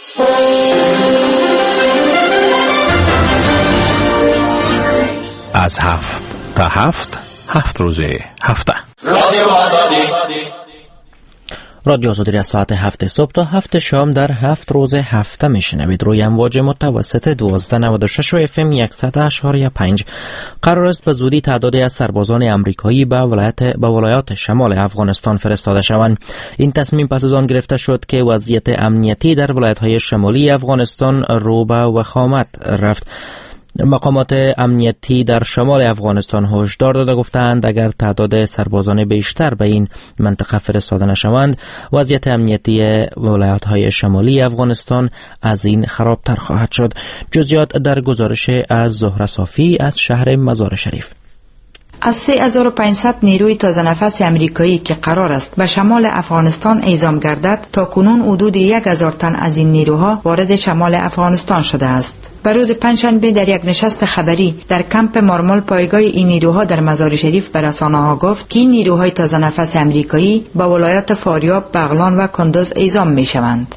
از هفت تا هفت هفت روزه هفته رادیو آزادی رادیو آزادی از ساعت هفت صبح تا هفت شام در هفت روز هفته میشنوید. روی امواج متوسط دوازده نود و شش و اف ام صد و اشاری پنج. قرار است به زودی تعدادی از سربازان امریکایی به ولایت به ولایات شمال افغانستان فرستاده شوند. این تصمیم پس از آن گرفته شد که وضعیت امنیتی در ولایت‌های شمالی افغانستان رو به وخامت رفت. مقامات امنیتی در شمال افغانستان هشدار داده گفتند اگر تعداد سربازان بیشتر به این منطقه فرستاده نشوند وضعیت امنیتی ولایت‌های شمالی افغانستان از این خرابتر خواهد شد. جزئیات در گزارش از زهره صافی از شهر مزار شریف. از سه هزار و پانصد نیروی تازه نفس امریکایی که قرار است به شمال افغانستان اعزام گردد تا کنون حدود یک هزار تن از این نیروها وارد شمال افغانستان شده است. به روز پنجشنبه در یک نشست خبری در کمپ مارمول پایگاه این نیروها در مزار شریف به رسانه‌ها گفت که این نیروهای تازه نفس امریکایی به ولایات فاریاب، بغلان و کندوز اعزام می‌شوند.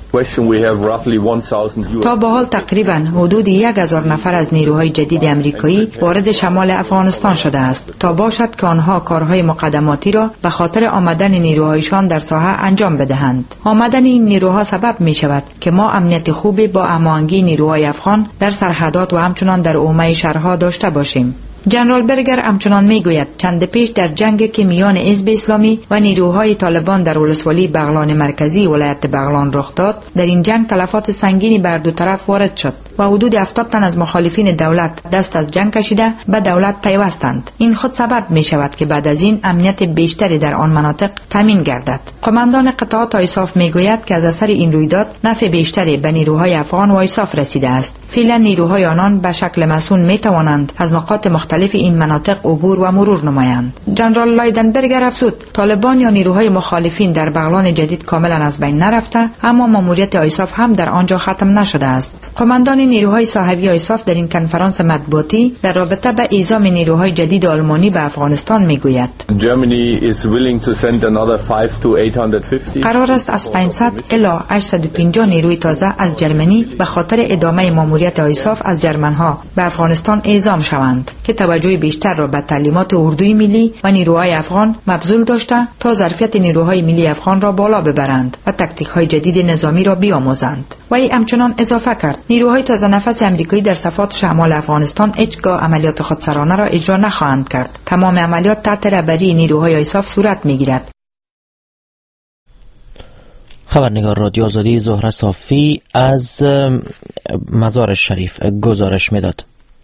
تا به حال تقریباً حدود یک هزار نفر از نیروهای جدید امریکایی وارد شمال افغانستان شده است تا باشد که آنها کارهای مقدماتی را به خاطر آمدن نیروهایشان در ساحه انجام بدهند. آمدن این نیروها سبب می‌شود که ما امنیت خوبی با هماهنگی نیروهای افغان در سرحدات و همچنان در حومه شهرها داشته باشیم. جنرال برگر همچنان میگوید چند پیش در جنگ که میان حزب اسلامی و نیروهای طالبان در ولسوالی بغلان مرکزی ولایت بغلان رخ داد، در این جنگ تلفات سنگینی بر دو طرف وارد شد و حدود هفتاد تن از مخالفین دولت دست از جنگ کشیده به دولت پیوستند. این خود سبب می شود که بعد از این امنیت بیشتری در آن مناطق تامین گردد. قماندان قطعات آیساف میگوید که از اثر این رویداد نفع بیشتری به نیروهای افغان و آیساف رسیده است. فعلا نیروهای آنان به شکل مسئول می توانند از نقاط مختلف این مناطق عبور و مرور نمایند. جنرال لایدنبرگر افزود طالبان یا نیروهای مخالفین در بغلان جدید کاملا از بین نرفته، اما ماموریت آیساف هم در آنجا ختم نشده است. قماندان نیروهای صاحبی آیساف در این کنفرانس مطبوعاتی در رابطه به اعزام نیروهای جدید آلمانی به افغانستان میگوید قرار است از پانصد الی هشتصد و پنجاه نیروی تازه از جرمنی به خاطر ادامه ماموریت آیساف از جرمنها به افغانستان اعزام شوند که توجه بیشتر را به تعلیمات اردوی ملی و نیروهای افغان مبذول داشته تا ظرفیت نیروهای ملی افغان را بالا ببرند و تاکتیک‌های جدید نظامی را بیاموزند. و ای همچنان اضافه کرد نیروهای تازه نفس امریکایی در صفات شمال افغانستان هیچگاه عملیات خودسرانه را اجرا نخواهند کرد. تمام عملیات تحت رهبری نیروهای آیساف صورت میگیرد. خبرنگار رادیو آزادی زهره صافی از مزار شریف گزارش میداد.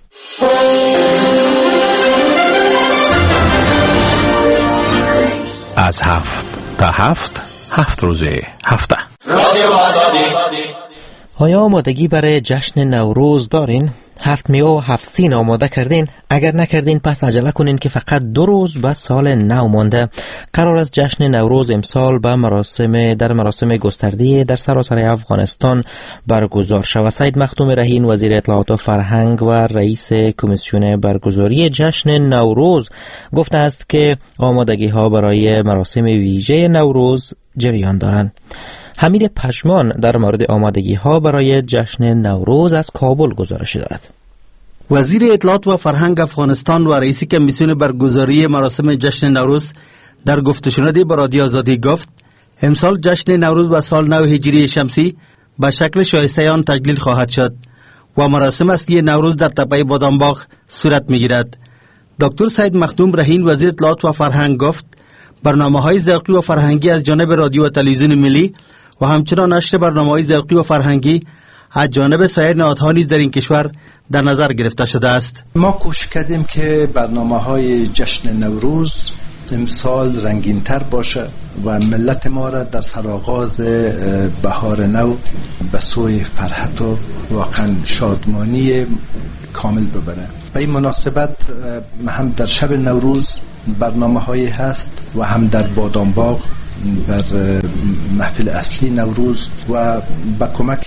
از هفت تا هفت هفت روزه هفته رادیو آزادی. آیا آمادگی برای جشن نوروز دارین؟ هفت میوه و هفت سین آماده کردین؟ اگر نکردین پس عجله کنین که فقط دو روز به سال نو مانده. قرار است جشن نوروز امسال به مراسم در مراسم گسترده در سراسر افغانستان برگزار شود. سید مختوم رهین وزیر اطلاعات و فرهنگ و رئیس کمیسیون برگزاری جشن نوروز گفته است که آمادگی ها برای مراسم ویژه نوروز جریان دارند. حمید پشمان در مورد آمادگی ها برای جشن نوروز از کابل گزارش دارد. وزیر اطلاعات و فرهنگ افغانستان و رئیس کمیسیون برگزاری مراسم جشن نوروز در گفتشنودی با رادیو آزادی گفت امسال جشن نوروز و سال نو هجری شمسی به شکل شایسته آن تجلیل خواهد شد و مراسم اصلی نوروز در تپه بادامباغ صورت میگیرد. دکتر سید مختوم رهین وزیر اطلاعات و فرهنگ گفت برنامه‌های ذوقی و فرهنگی از جانب رادیو و تلویزیون ملی و همچنان نشر برنامه‌های ذوقی و فرهنگی از جانب سایر نهادها نیز در این کشور در نظر گرفته شده است. ما کوشش کردیم که برنامه‌های جشن نوروز امسال رنگین‌تر باشه و ملت ما را در سرآغاز بهار نو به سوی فرحت و واقعا شادمانی کامل ببره. به این مناسبت هم در شب نوروز برنامه‌هایی هست و هم در بادامباغ در محفل اصلی نوروز و با کمک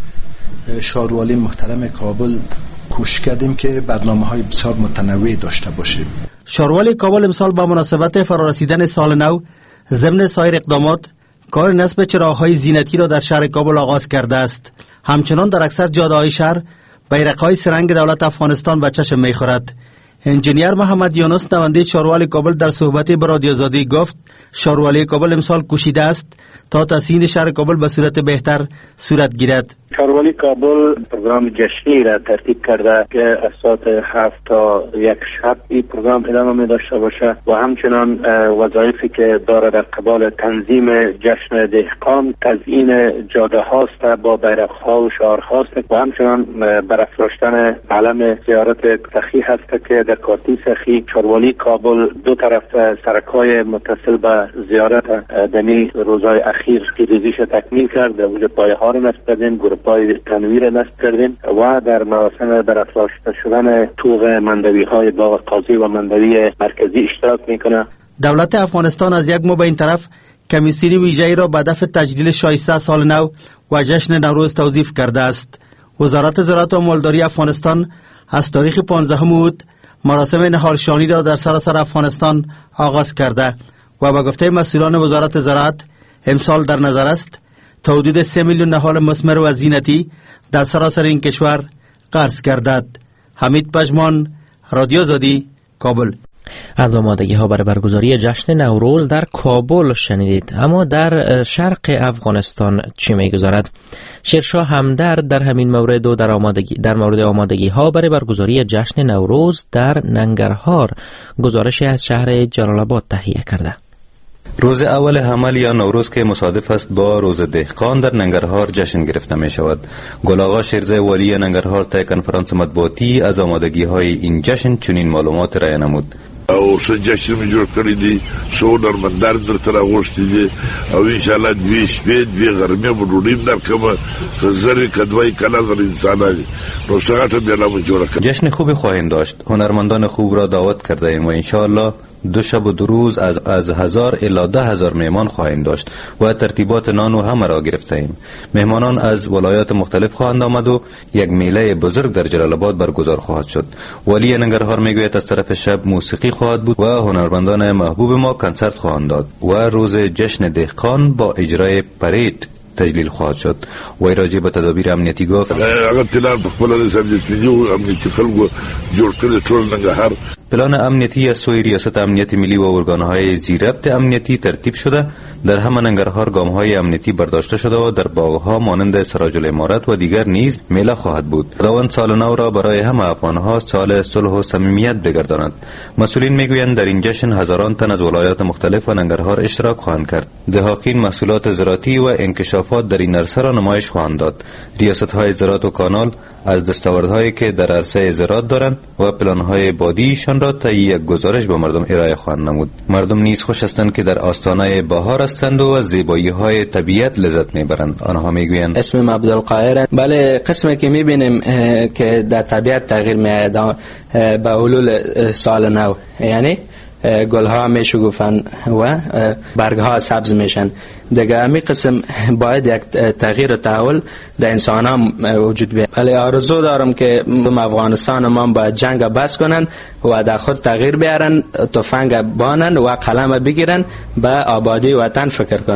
شاروالی محترم کابل کوشش کردیم که برنامه‌های بسیار متنوع داشته باشیم. شاروالی کابل امسال با مناسبت فرارسیدن سال نو ضمن سایر اقدامات کار نصب چراغ‌های زینتی را در شهر کابل آغاز کرده است. همچنان در اکثر جاده‌های شهر بیرق‌های سرنگ دولت افغانستان به چشم می‌خورد. انجینیر محمد یونس نماینده شاروالی کابل در صحبتی با رادیو آزادی گفت شاروالی کابل امسال کوشیده است تا تحسین شهر کابل به صورت بهتر صورت گیرد. شاروالی کابل پروگرام جشنی را ترتیب کرده که از ساعت هفت تا یک شب این پروگرام ادامه می داشته باشه و همچنان وظایفی که داره در قبال تنظیم جشن دهقان، تزیین جاده هاست با بیرق ها و شعار هاست و همچنان برافراشتن علم زیارت سخی هست که در کارتی سخی شاروالی کابل دو طرف سرکای متصل به زیارت دمی روزهای اخیر پیروزیش تکمیل کرد. در وجود پایه ها رو نصب کردیم، پای تنویر نصب کردیم و در مراسم برافراشته شدن طوق مندوی های باغ قاضی و مندوی مرکزی اشتراک میکنه. دولت افغانستان از یک مو به این طرف کمیسیونی ویژه‌ای را به دفع تجلیل شایسته سال نو و جشن نوروز توظیف کرده است. وزارت زراعت و مالداری افغانستان از تاریخ پانزدهم اوت مراسم نهارشانی را در سراسر افغانستان آغاز کرده و به گفته مسئولان وزارت زراعت امسال در نظر است تا حدود سه میلیون نهال مثمر و زینتی در سراسر این کشور قرض گردد. حمید پژمان، رادیو آزادی، کابل. از آمادگی ها برای برگزاری جشن نوروز در کابل شنیدید. اما در شرق افغانستان چی میگذارد؟ شیرشاه همدرد در همین مورد و در آمادگی در مورد آمادگی ها برای برگزاری جشن نوروز در ننگرهار گزارشی از شهر جلال آباد تهیه کرده. روز اول حمل یا نوروز که مصادف است با روز دهقان در ننگرهار جشن گرفته می شود. گل آقا شیرزه والی ننگرهار طی کنفرانس مطبوعاتی از آمادگی های این جشن چنین معلومات را نمود. او څه جشن می جوړ کړی دي، څو نرمندار درته راغوښتي دي او انشاءالله دوی شپې دوی غرمې به ډوډۍ هم درکومه که زر که دوی کله زر انسانان نو څه غټه میله مو جوړه کړه. جشن خوبی خواهیم داشت. هنرمندان خوب را دعوت کرده ایم و انشاءالله دو شب و دو روز از از هزار الی ده هزار مهمان خواهیم داشت و ترتیبات نان و همه را گرفته ایم. مهمانان از ولایات مختلف خواهند آمد و یک میله بزرگ در جلال آباد برگزار خواهد شد. ولی ننگرهار میگوید از طرف شب موسیقی خواهد بود و هنرمندان محبوب ما کنسرت خواهند داد و روز جشن دهقان با اجرای پرید تجلیل خواهد شد. و راجع به تدابیر امنیتی گفت اگر تلار بخبل امنیتی امنیتی خلق جوړ کړی ټول ننګرهار پلان امنیتی از سوی ریاست امنیت ملی و ارگانهای زیربط امنیتی ترتیب شده. در همه ننگرهار گامهای امنیتی برداشته شده و در باغها مانند سراج العمارت و دیگر نیز میله خواهد بود. خداوند سال نو را برای همه افغانها سال صلح و صمیمیت بگرداند. مسئولین میگویند در این جشن هزاران تن از ولایات مختلف و ننگرهار اشتراک خواهند کرد. دهاقین محصولات زراعتی و انکشافات در این عرصه را نمایش خواهند داد. ریاست‌های زراعت و کانال از دستاوردهایی که در عرصه زراعت دارند و پلان‌های بادیشان را طی یک گزارش به مردم ارائه خواهند نمود. مردم نیز خوش هستند که در آستانه بهار هستند و از زیبایی‌های طبیعت لذت می‌برند. آنها می‌گویند اسمم عبدالقاهر. بله، قسمی که می‌بینیم که در طبیعت تغییر می‌آید به حلول سال نو، یعنی گلها میشکفن و برگها سبز میشن. دیگه امی قسم باید یک تغییر و تحول در انسان ها وجود بیاد. ولی آرزو دارم که افغانستان ما باید جنگ بس کنن و در خود تغییر بیارن، تفنگ بانن و قلم بگیرن، به آبادی وطن فکر کنن.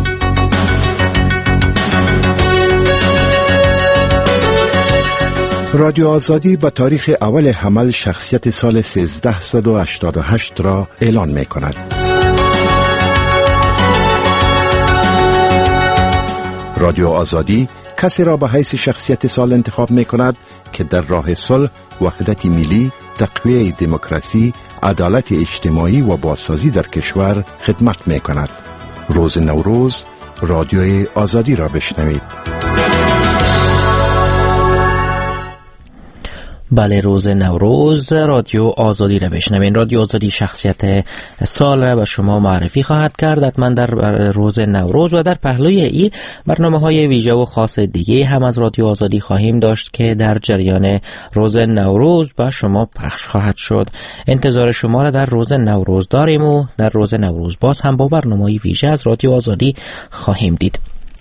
رادیو آزادی با تاریخ اول حمل شخصیت سال سیزده و هشتاد و هشت را اعلان می کند. رادیو آزادی کسی را به حیث شخصیت سال انتخاب می کند که در راه صلح، وحدت ملی، تقویت دموکراسی، عدالت اجتماعی و بازسازی در کشور خدمت می کند. روز نوروز رادیوی آزادی را بشنوید. بله، روز نوروز رادیو آزادی را بشنوین. رادیو آزادی شخصیت سال را به شما معرفی خواهد کرد. حتما در روز نوروز و در پهلوی ای برنامه های ویژه و خاص دیگه هم از رادیو آزادی خواهیم داشت که در جریان روز نوروز به شما پخش خواهد شد. انتظار شما را در روز نوروز داریم و در روز نوروز باز هم با برنامه ویژه از رادیو آزادی خواهیم دید.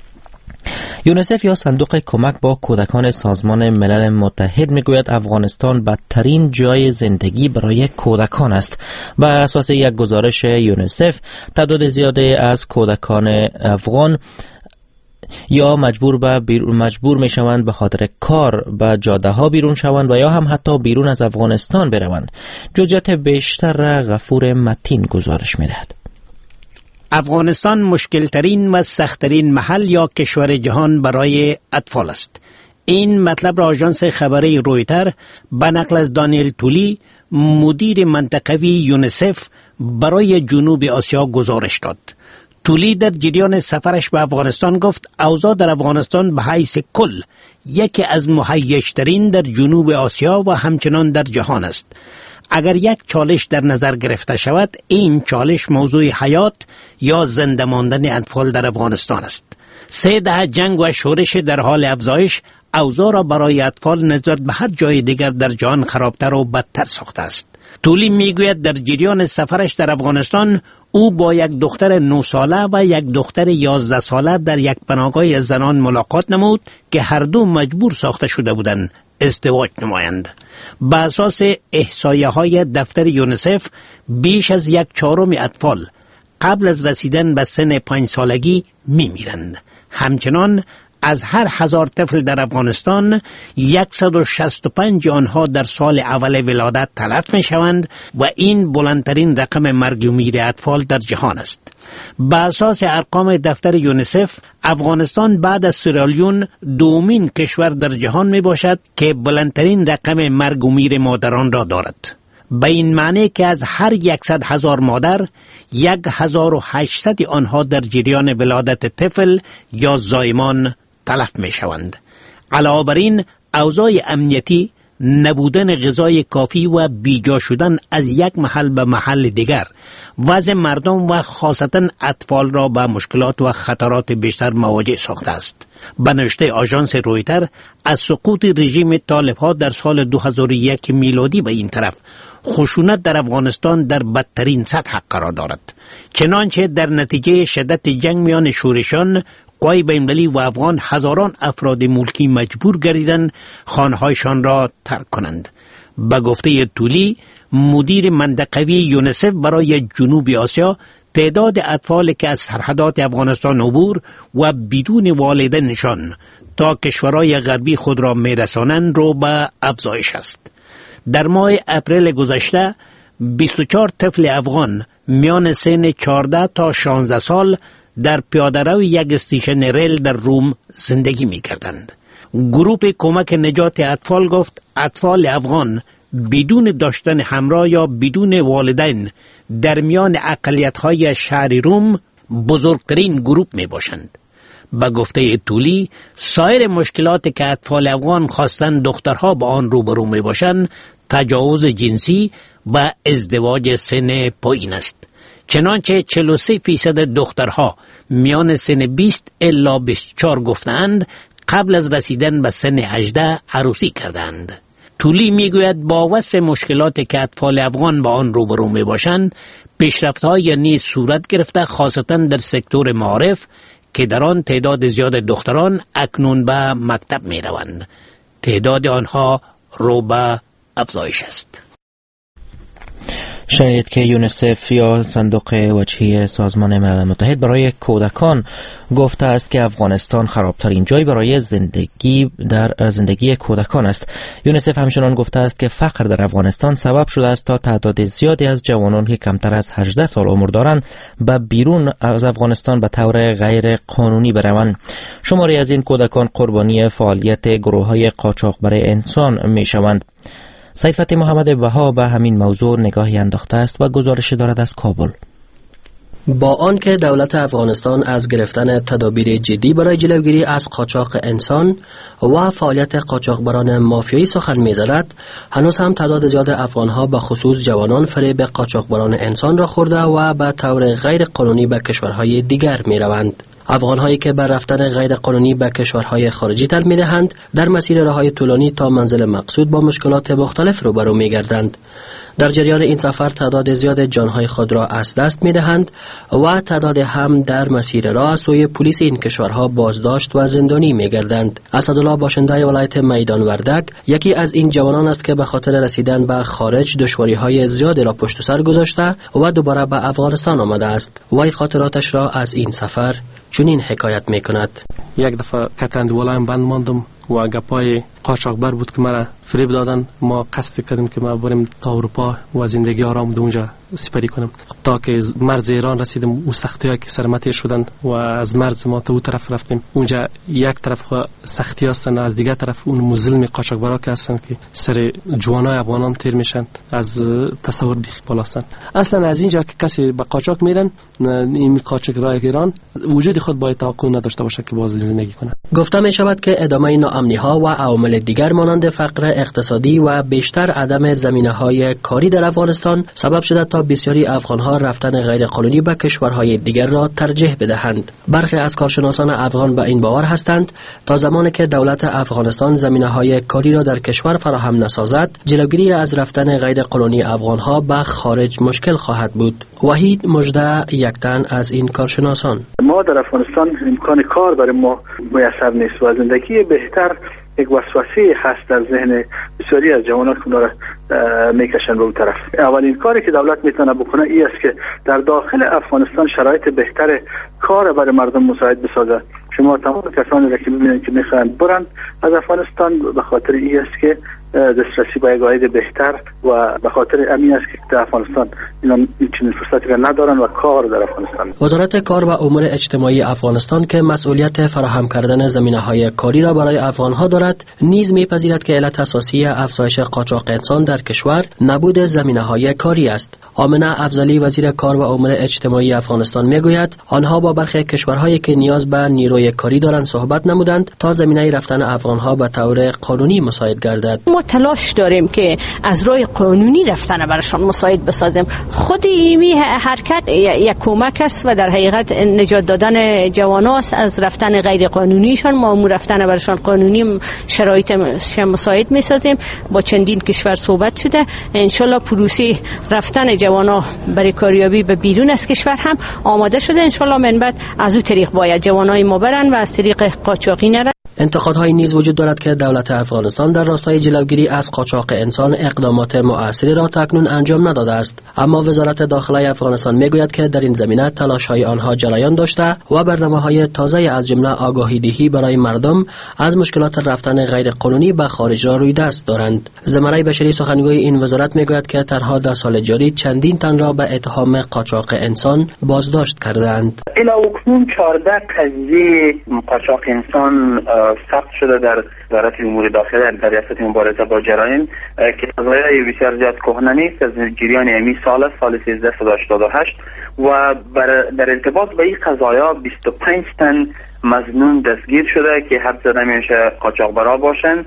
یونیسف یا صندوق کمک با کودکان سازمان ملل متحد میگوید افغانستان بدترین جای زندگی برای کودکان است. بر اساس یک گزارش یونیسف تعداد زیادی از کودکان افغان یا مجبور به مجبور می شوند به خاطر کار به جاده ها بیرون شوند و یا هم حتی بیرون از افغانستان بروند. جزئیات بیشتر را غفور متین گزارش میدهد. افغانستان مشکلترین و سختترین محل یا کشور جهان برای اطفال است. این مطلب را آژانس خبری رویتر به نقل از دانیل تولی، مدیر منطقوی یونیسف برای جنوب آسیا گزارش داد. تولی در جریان سفرش به افغانستان گفت اوضاع در افغانستان به حیث کل یکی از مهیج‌ترین در جنوب آسیا و همچنان در جهان است. اگر یک چالش در نظر گرفته شود، این چالش موضوع حیات یا زنده ماندن اطفال در افغانستان است. سه دهه جنگ و شورش در حال افزایش اوضاع را برای اطفال نسبت به هر جای دیگر در جهان خرابتر و بدتر ساخته است. تولی میگوید در جریان سفرش در افغانستان او با یک دختر نه ساله و یک دختر یازده ساله در یک پناهگاه زنان ملاقات نمود که هر دو مجبور ساخته شده بودند ازدواج نمایند. به اساس احصایه های دفتر یونیسف بیش از یک چهارم اطفال قبل از رسیدن به سن پنج سالگی می میرند. همچنان از هر هزار طفل در افغانستان صد و شصت و پنج آنها در سال اول ولادت تلف می شوند و این بلندترین رقم مرگ و میر اطفال در جهان است. به اساس ارقام دفتر یونیسف افغانستان بعد از سیرالیون دومین کشور در جهان می باشد که بلندترین رقم مرگ و میر مادران را دارد. به این معنی که از هر یکصد هزار مادر یک هزار و هشتصد آنها در جریان ولادت طفل یا زایمان تلف می شوند. علاوه بر این اوضاع امنیتی، نبودن غذای کافی و بیجا شدن از یک محل به محل دیگر وضع مردم و خاصتا اطفال را به مشکلات و خطرات بیشتر مواجه ساخته است. به نوشته آژانس رویتر از سقوط رژیم طالب‌ها در سال دو هزار و یک میلادی به این طرف خشونت در افغانستان در بدترین سطح قرار دارد. چنانچه در نتیجه شدت جنگ میان شورشان قوای بین‌المللی و افغان هزاران افراد ملکی مجبور گردیدند خانه‌هایشان را ترک کنند. به گفته تولی، مدیر منطقوی یونیسف برای جنوب آسیا، تعداد اطفال که از سرحدات افغانستان عبور و بدون والدینشان تا کشورهای غربی خود را میرسانند رو به افزایش است. در ماه اپریل گذشته بیست و چهار طفل افغان میان سن چهارده تا شانزده سال در پیاده‌روی یک استیشن ریل در روم زندگی می‌کردند. گروه کمک نجات اطفال گفت اطفال افغان بدون داشتن همراه یا بدون والدین در میان اقلیت‌های شهر روم بزرگترین گروه میباشند. به گفته تولی، سایر مشکلاتی که اطفال افغان خواستند دخترها با آن روبرو میباشند تجاوز جنسی و ازدواج سن پایین است. چنانچه چهل و سه فیصد دخترها میان سن بیست الی بیست و چهار گفتند قبل از رسیدن به سن هجده عروسی کردند. تولی میگوید با وصف مشکلاتی که اطفال افغان با آن روبرو میباشند، پیشرفت‌های نیز صورت گرفته، خاصتا در سکتور معارف که در آن تعداد زیاد دختران اکنون به مکتب میروند. تعداد آنها رو به افزایش است. شنیدید که یونیسف یا صندوق وجهی سازمان ملل متحد برای کودکان گفته است که افغانستان خرابترین جای برای زندگی در زندگی کودکان است. یونیسف همچنان گفته است که فقر در افغانستان سبب شده است تا تعداد زیادی از جوانان که کمتر از هجده سال عمر دارند به بیرون از افغانستان به طور غیر قانونی بروند. شماری از این کودکان قربانی فعالیت گروه‌های قاچاقبر انسان می شوند. سیدفتح محمد بها به همین موضوع نگاهی انداخته است و گزارش دارد از کابل. با آنکه دولت افغانستان از گرفتن تدابیر جدی برای جلوگیری از قاچاق انسان و فعالیت قاچاقبران مافیایی سخن می‌زند، هنوز هم تعداد زیاد افغان‌ها به خصوص جوانان فریب قاچاقبران انسان را خورده و به طور غیر قانونی به کشورهای دیگر می‌روند. افغان‌هایی که بر رفتن غیر قانونی به کشورهای خارجی تن می‌دهند، در مسیر راه‌های طولانی تا منزل مقصود با مشکلات مختلف روبرو می‌گردند. در جریان این سفر تعداد زیاد جانهای خود را از دست می‌دهند و تعداد هم در مسیر راه از سوی پلیس این کشورها بازداشت و زندانی می‌گردند. اسدالله باشنده ولایت میدان وردک یکی از این جوانان است که به خاطر رسیدن به خارج دشواری‌های زیادی را پشت سر گذاشته و دوباره به افغانستان آمده است. وی خاطراتش را از این سفر چنین حکایت می‌کند. یک دفعه کتند ولایم بند ماندم و گپای قاچاقبر بود که مرا فریب دادن. ما قصد کردیم که ما بریم تا اروپا و زندگی آرام اونجا سپری کنم. تا که مرز ایران رسیدیم، او سختی‌ها که سر ما تیر شدن و از مرز ما تا اون طرف رفتیم. اونجا یک طرف سختی هستن، از دیگه طرف اون مظلم قاچاقبرا که هستن که سر جوانای افغانان تیر میشن، از تصور بیخ بالا هستن. اصلا از اینجا که کسی به قاچاق میرن، این قاچاقبرای ایران وجود خود باید توقع نداشته باشه که باز زندگی کنه. گفته می شود که ادامه ناامنی‌ها و عوامل دیگر مانند فقر اقتصادی و بیشتر عدم زمینه‌های کاری در افغانستان سبب شده تا بسیاری افغان‌ها رفتن غیر قانونی به کشورهای دیگر را ترجیح بدهند. برخی از کارشناسان افغان به این باور هستند تا زمانی که دولت افغانستان زمینه‌های کاری را در کشور فراهم نسازد، جلوگیری از رفتن غیر قانونی افغان‌ها به خارج مشکل خواهد بود. وحید مجده یک تن از این کارشناسان: ما در افغانستان امکان کار برای ما میسر نیست و زندگی بهتر یک وسوسه هست در ذهن بسیاری از جوانان که را میکشن به اون طرف. اولین کاری که دولت میتونه بکنه این است که در داخل افغانستان شرایط بهتر کار برای مردم مساعد بسازه. شما تمام کسانی را که میبینید که میخواهند برند از افغانستان به خاطر این است که دسترسی به یک عاید بهتر و به خاطر امنیت است که در افغانستان اینا چنین فرصتی را ندارن و کار در افغانستان. وزارت کار و امور اجتماعی افغانستان که مسئولیت فراهم کردن زمینه‌های کاری را برای افغان‌ها دارد، نیز می‌پذیرد که علت اساسی افزایش قاچاق انسان در کشور نبود زمینه‌های کاری است. آمنه افضلی وزیر کار و امور اجتماعی افغانستان میگوید آنها با برخی کشورهایی که نیاز به نیروی کاری دارند صحبت نمودند تا زمینه رفتن افغان‌ها به طور قانونی مساعد گردد. ما تلاش داریم که از راه قانونی رفتن برشان مساعد بسازیم. خود این حرکت یک کمک است و در حقیقت نجات دادن جواناست از رفتن غیر قانونیشان. ما رفتن برشان قانونی شرایط مساعد میسازیم. با چندین کشور صحبت شده، انشالله پروسه رفتن جوانا برای کاریابی به بیرون از کشور هم آماده شده. انشالله من بعد از اون طریق باید جوانای ما برن و از طریق قاچاقی نرن. انتقادهای نیز وجود دارد که دولت افغانستان در راستای جلوگیری از قاچاق انسان اقدامات مؤثری را تاکنون انجام نداده است، اما وزارت داخله افغانستان میگوید که در این زمینه تلاش‌های آنها جریان داشته و برنامه‌های تازه از جمله آگاهی دهی برای مردم از مشکلات رفتن غیر قانونی به خارج را روی دست دارند. زمره بشری سخنگوی این وزارت میگوید که تنها در سال جاری چندین تن را به اتهام قاچاق انسان بازداشت کردند. الی اکنون چهارده قضیه قاچاق انسان ثبت شده در وزارت امور داخله در ریاست مبارزه با جرایم که قضایای بسیار زیاد کهنه نیست، از جریان امی سال سال سیزده صد و هشتاد و هشت و در ارتباط با این قضایا بیست و پنج تن مظنون دستگیر شده که حد زده میشه قاچاقبرا باشن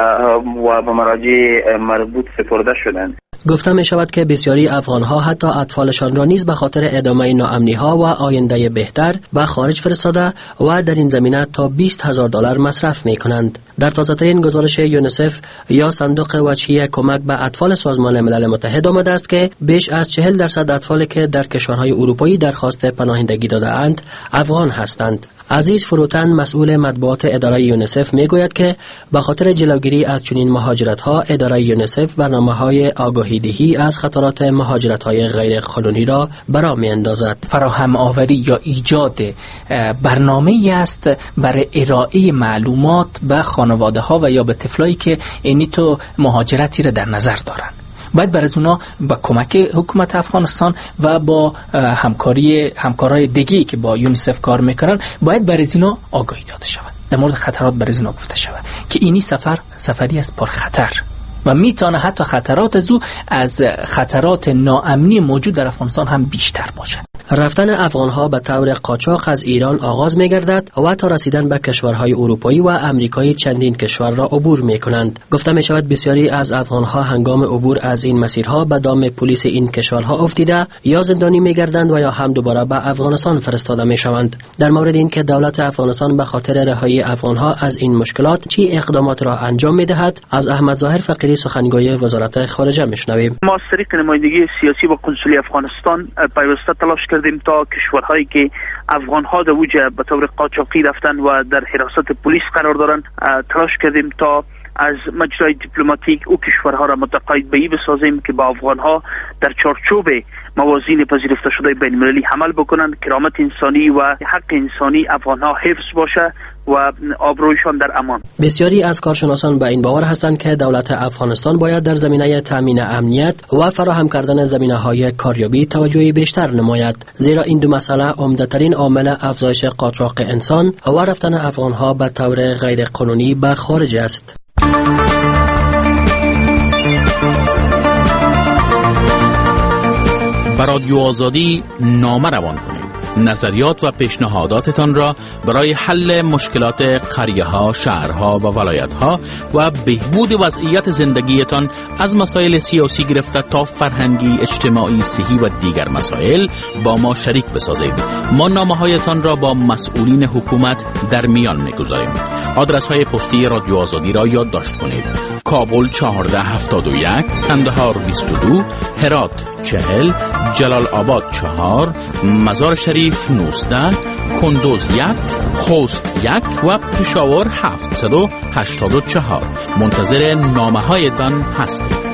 و به مراجع مربوط سپرده شدن. گفته می شود که بسیاری افغان‌ها حتی اطفالشان را نیز به خاطر ادامه ناامنی‌ها و آینده بهتر به خارج فرستاده و در این زمینه تا بیست هزار دلار مصرف می کنند. در تازه‌ترین گزارش یونیسف یا صندوق وجهی کمک به اطفال سازمان ملل متحد آمده است که بیش از چهل درصد اطفالی که در کشورهای اروپایی درخواست پناهندگی داده‌اند افغان هستند. عزیز فروتن مسئول مطبوعات اداره یونیسف میگوید که به خاطر جلوگیری از چنین مهاجرت‌ها اداره یونیسف برنامه‌های آگاهی‌دهی از خطرات مهاجرت‌های غیر قانونی را برا می‌اندازد. فراهم آوری یا ایجاد برنامه‌ای است برای ارائه معلومات به خانواده‌ها و یا به طفلایی که اینی تو مهاجرتی را در نظر دارند. باید برای اونا با کمک حکومت افغانستان و با همکاری همکارای دیگه‌ای که با یونیسف کار میکنن باید برای اینا آگاهی داده شود، در مورد خطرات برای اینا گفته شود که اینی سفر سفری است پر خطر و میتونه حتی خطرات از او از خطرات ناامنی موجود در افغانستان هم بیشتر باشد. رفتن افغانها به طور قاچاق از ایران آغاز می گردد و تا رسیدن به کشورهای اروپایی و امریکایی چندین کشور را عبور می کنند. گفته می شود بسیاری از افغانها هنگام عبور از این مسیرها به دام پلیس این کشورها افتیده یا زندانی می گردند و یا هم دوباره به افغانستان فرستاده می شوند. در مورد این که دولت افغانستان به خاطر رهایی افغانها از این مشکلات چی اقدامات را انجام می دهد، از احمد ظاهر فقیری سخنگوی وزارت خارجه می شنویم. ما از طریق نمایندگی سیاسی و کنسولی افغانستان پیوسته تلاش کردیم تا کشورهایی که افغانها در اوج به طور قاچاقی رفتن و در حراست پلیس قرار دارند تلاش کردیم تا از مجرای دیپلماتیک او کشورها را متقاعد به این بسازیم که با افغانها در چارچوب موازین پذیرفته شده بین المللی عمل بکنند، کرامت انسانی و حق انسانی افغانها حفظ باشه و آبرویشان در امان. بسیاری از کارشناسان به این باور هستند که دولت افغانستان باید در زمینه تامین امنیت و فراهم کردن زمینه‌های کاریابی توجهی بیشتر نماید، زیرا این دو مسئله عمده‌ترین عامل افزایش قاچاق انسان و رفتن افغانها به طور غیر قانونی به خارج است. به رادیو آزادی نامه روان کنید. نظریات و پیشنهاداتتان را برای حل مشکلات قریه‌ها، شهرها و ولایت‌ها و بهبود وضعیت زندگیتان از مسائل سیاسی گرفته تا فرهنگی، اجتماعی، صحی و دیگر مسائل با ما شریک بسازید. ما نامه‌هایتان را با مسئولین حکومت در میان می‌گذاریم. آدرس‌های پستی رادیو آزادی را یادداشت کنید: کابل چهارده هفتاد و یک، کندهار بیست و دو، هرات چهل، جلال آباد چهار، مزار شریف نوزده، کندوز یک، خوست یک و پشاور هفتصد و هشتاد و چهار. منتظر نامه هایتان هستیم.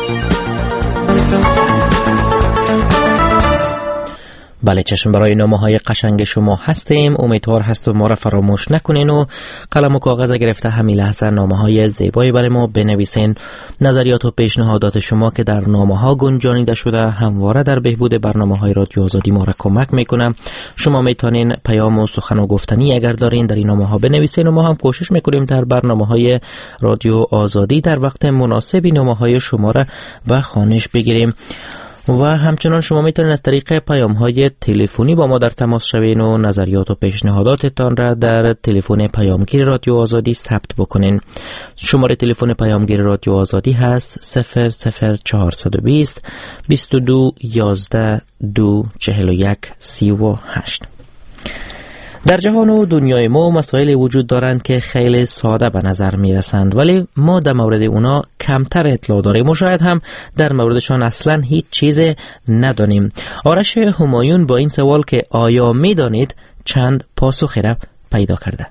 بله، چشم برای نامه های قشنگ شما هستیم. امیدوار هستم ما را فراموش نکنین و قلم و کاغذ گرفته همین لحظه نامه های زیبایی برای ما بنویسین. نظریات و پیشنهادات شما که در نامه ها گنجانیده شده همواره در بهبود برنامه های رادیو آزادی ما را کمک میکنه. شما میتونین پیام و سخن و گفتنی اگر دارین در این نامه ها بنویسین و ما هم کوشش میکنیم در برنامه های رادیو آزادی در وقت مناسبی نامه های شما را به خوانش بگیریم. و همچنان شما میتونید از طریق پیام های تلفنی با ما در تماس شوین و نظریات و پیشنهاداتتان را در تلفن پیامگیر رادیو آزادی ثبت بکنین. شماره تلفن پیامگیر رادیو آزادی هست صفر صفر چهارصد و بیست بیست و دو یازده دو چهل و یک سی و هشت. در جهان و دنیای ما مسائل وجود دارند که خیلی ساده به نظر می رسند، ولی ما در مورد اونا کمتر اطلاع داریم و شاید هم در موردشان اصلا هیچ چیز ندانیم. آرش همایون با این سوال که آیا می دانید چند پاسخی را پیدا کرده.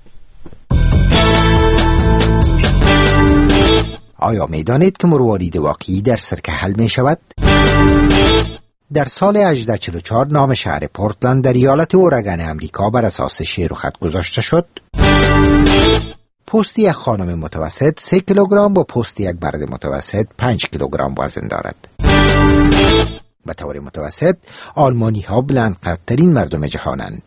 آیا می دانید که مروارید واقعی در سرکه حل می شود؟ در سال هجده چهل و چهار نام شهر پورتلند در ایالت اورگن امریکا بر اساس شعر و خط گذاشته شد. پوست یک خانم متوسط سه کیلوگرم و پوست یک مرد متوسط پنج کیلوگرم وزن دارد. به طور متوسط آلمانی ها بلندقدترین مردم جهانند.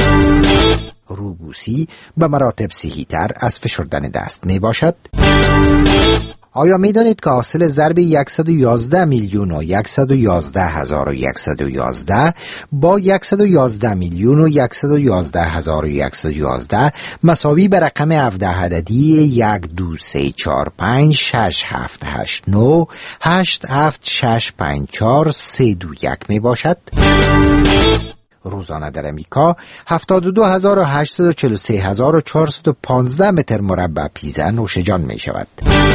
روبوسی به مراتب صحیح تر از فشردن دست می باشد. آیا می دانید که حاصل ضرب صد و یازده میلیون و صد و یازده هزار و صد و یازده با صد و یازده میلیون و صد و یازده هزار و صد و یازده مساوی به رقم هفده عددی یک دو سه چهار پنج شش هفت هشت نه هشت هفت شش پنج چهار سه دو یک می باشد؟ روزانه در امریکا هفتاد و دو هزار و هشتصد و چهل و سه هزار و چهارصد و پانزده متر مربع پیزا نوشجان می شود.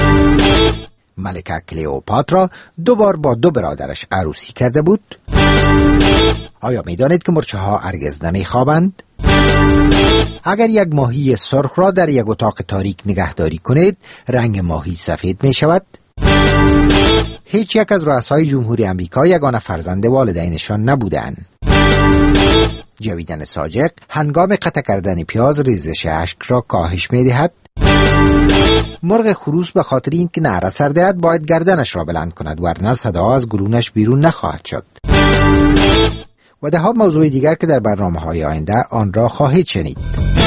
ملکه کلیوپاترا دو بار با دو برادرش عروسی کرده بود. آیا می دانید که مرچه ها هرگز نمی خوابند؟ اگر یک ماهی سرخ را در یک اتاق تاریک نگهداری کنید رنگ ماهی سفید می شود. هیچ یک از رؤسای جمهوری امریکا یگانه فرزند والدینشان نبودند. جویدن ساجق هنگام قطع کردن پیاز ریزش اشک را کاهش می دهد. مرغ خروس به خاطر اینکه نعره سر دهد باید گردنش را بلند کند ورنه صدا از گلونش بیرون نخواهد شد. و ده ها موضوع دیگر که در برنامه های آینده آن را خواهید شنید.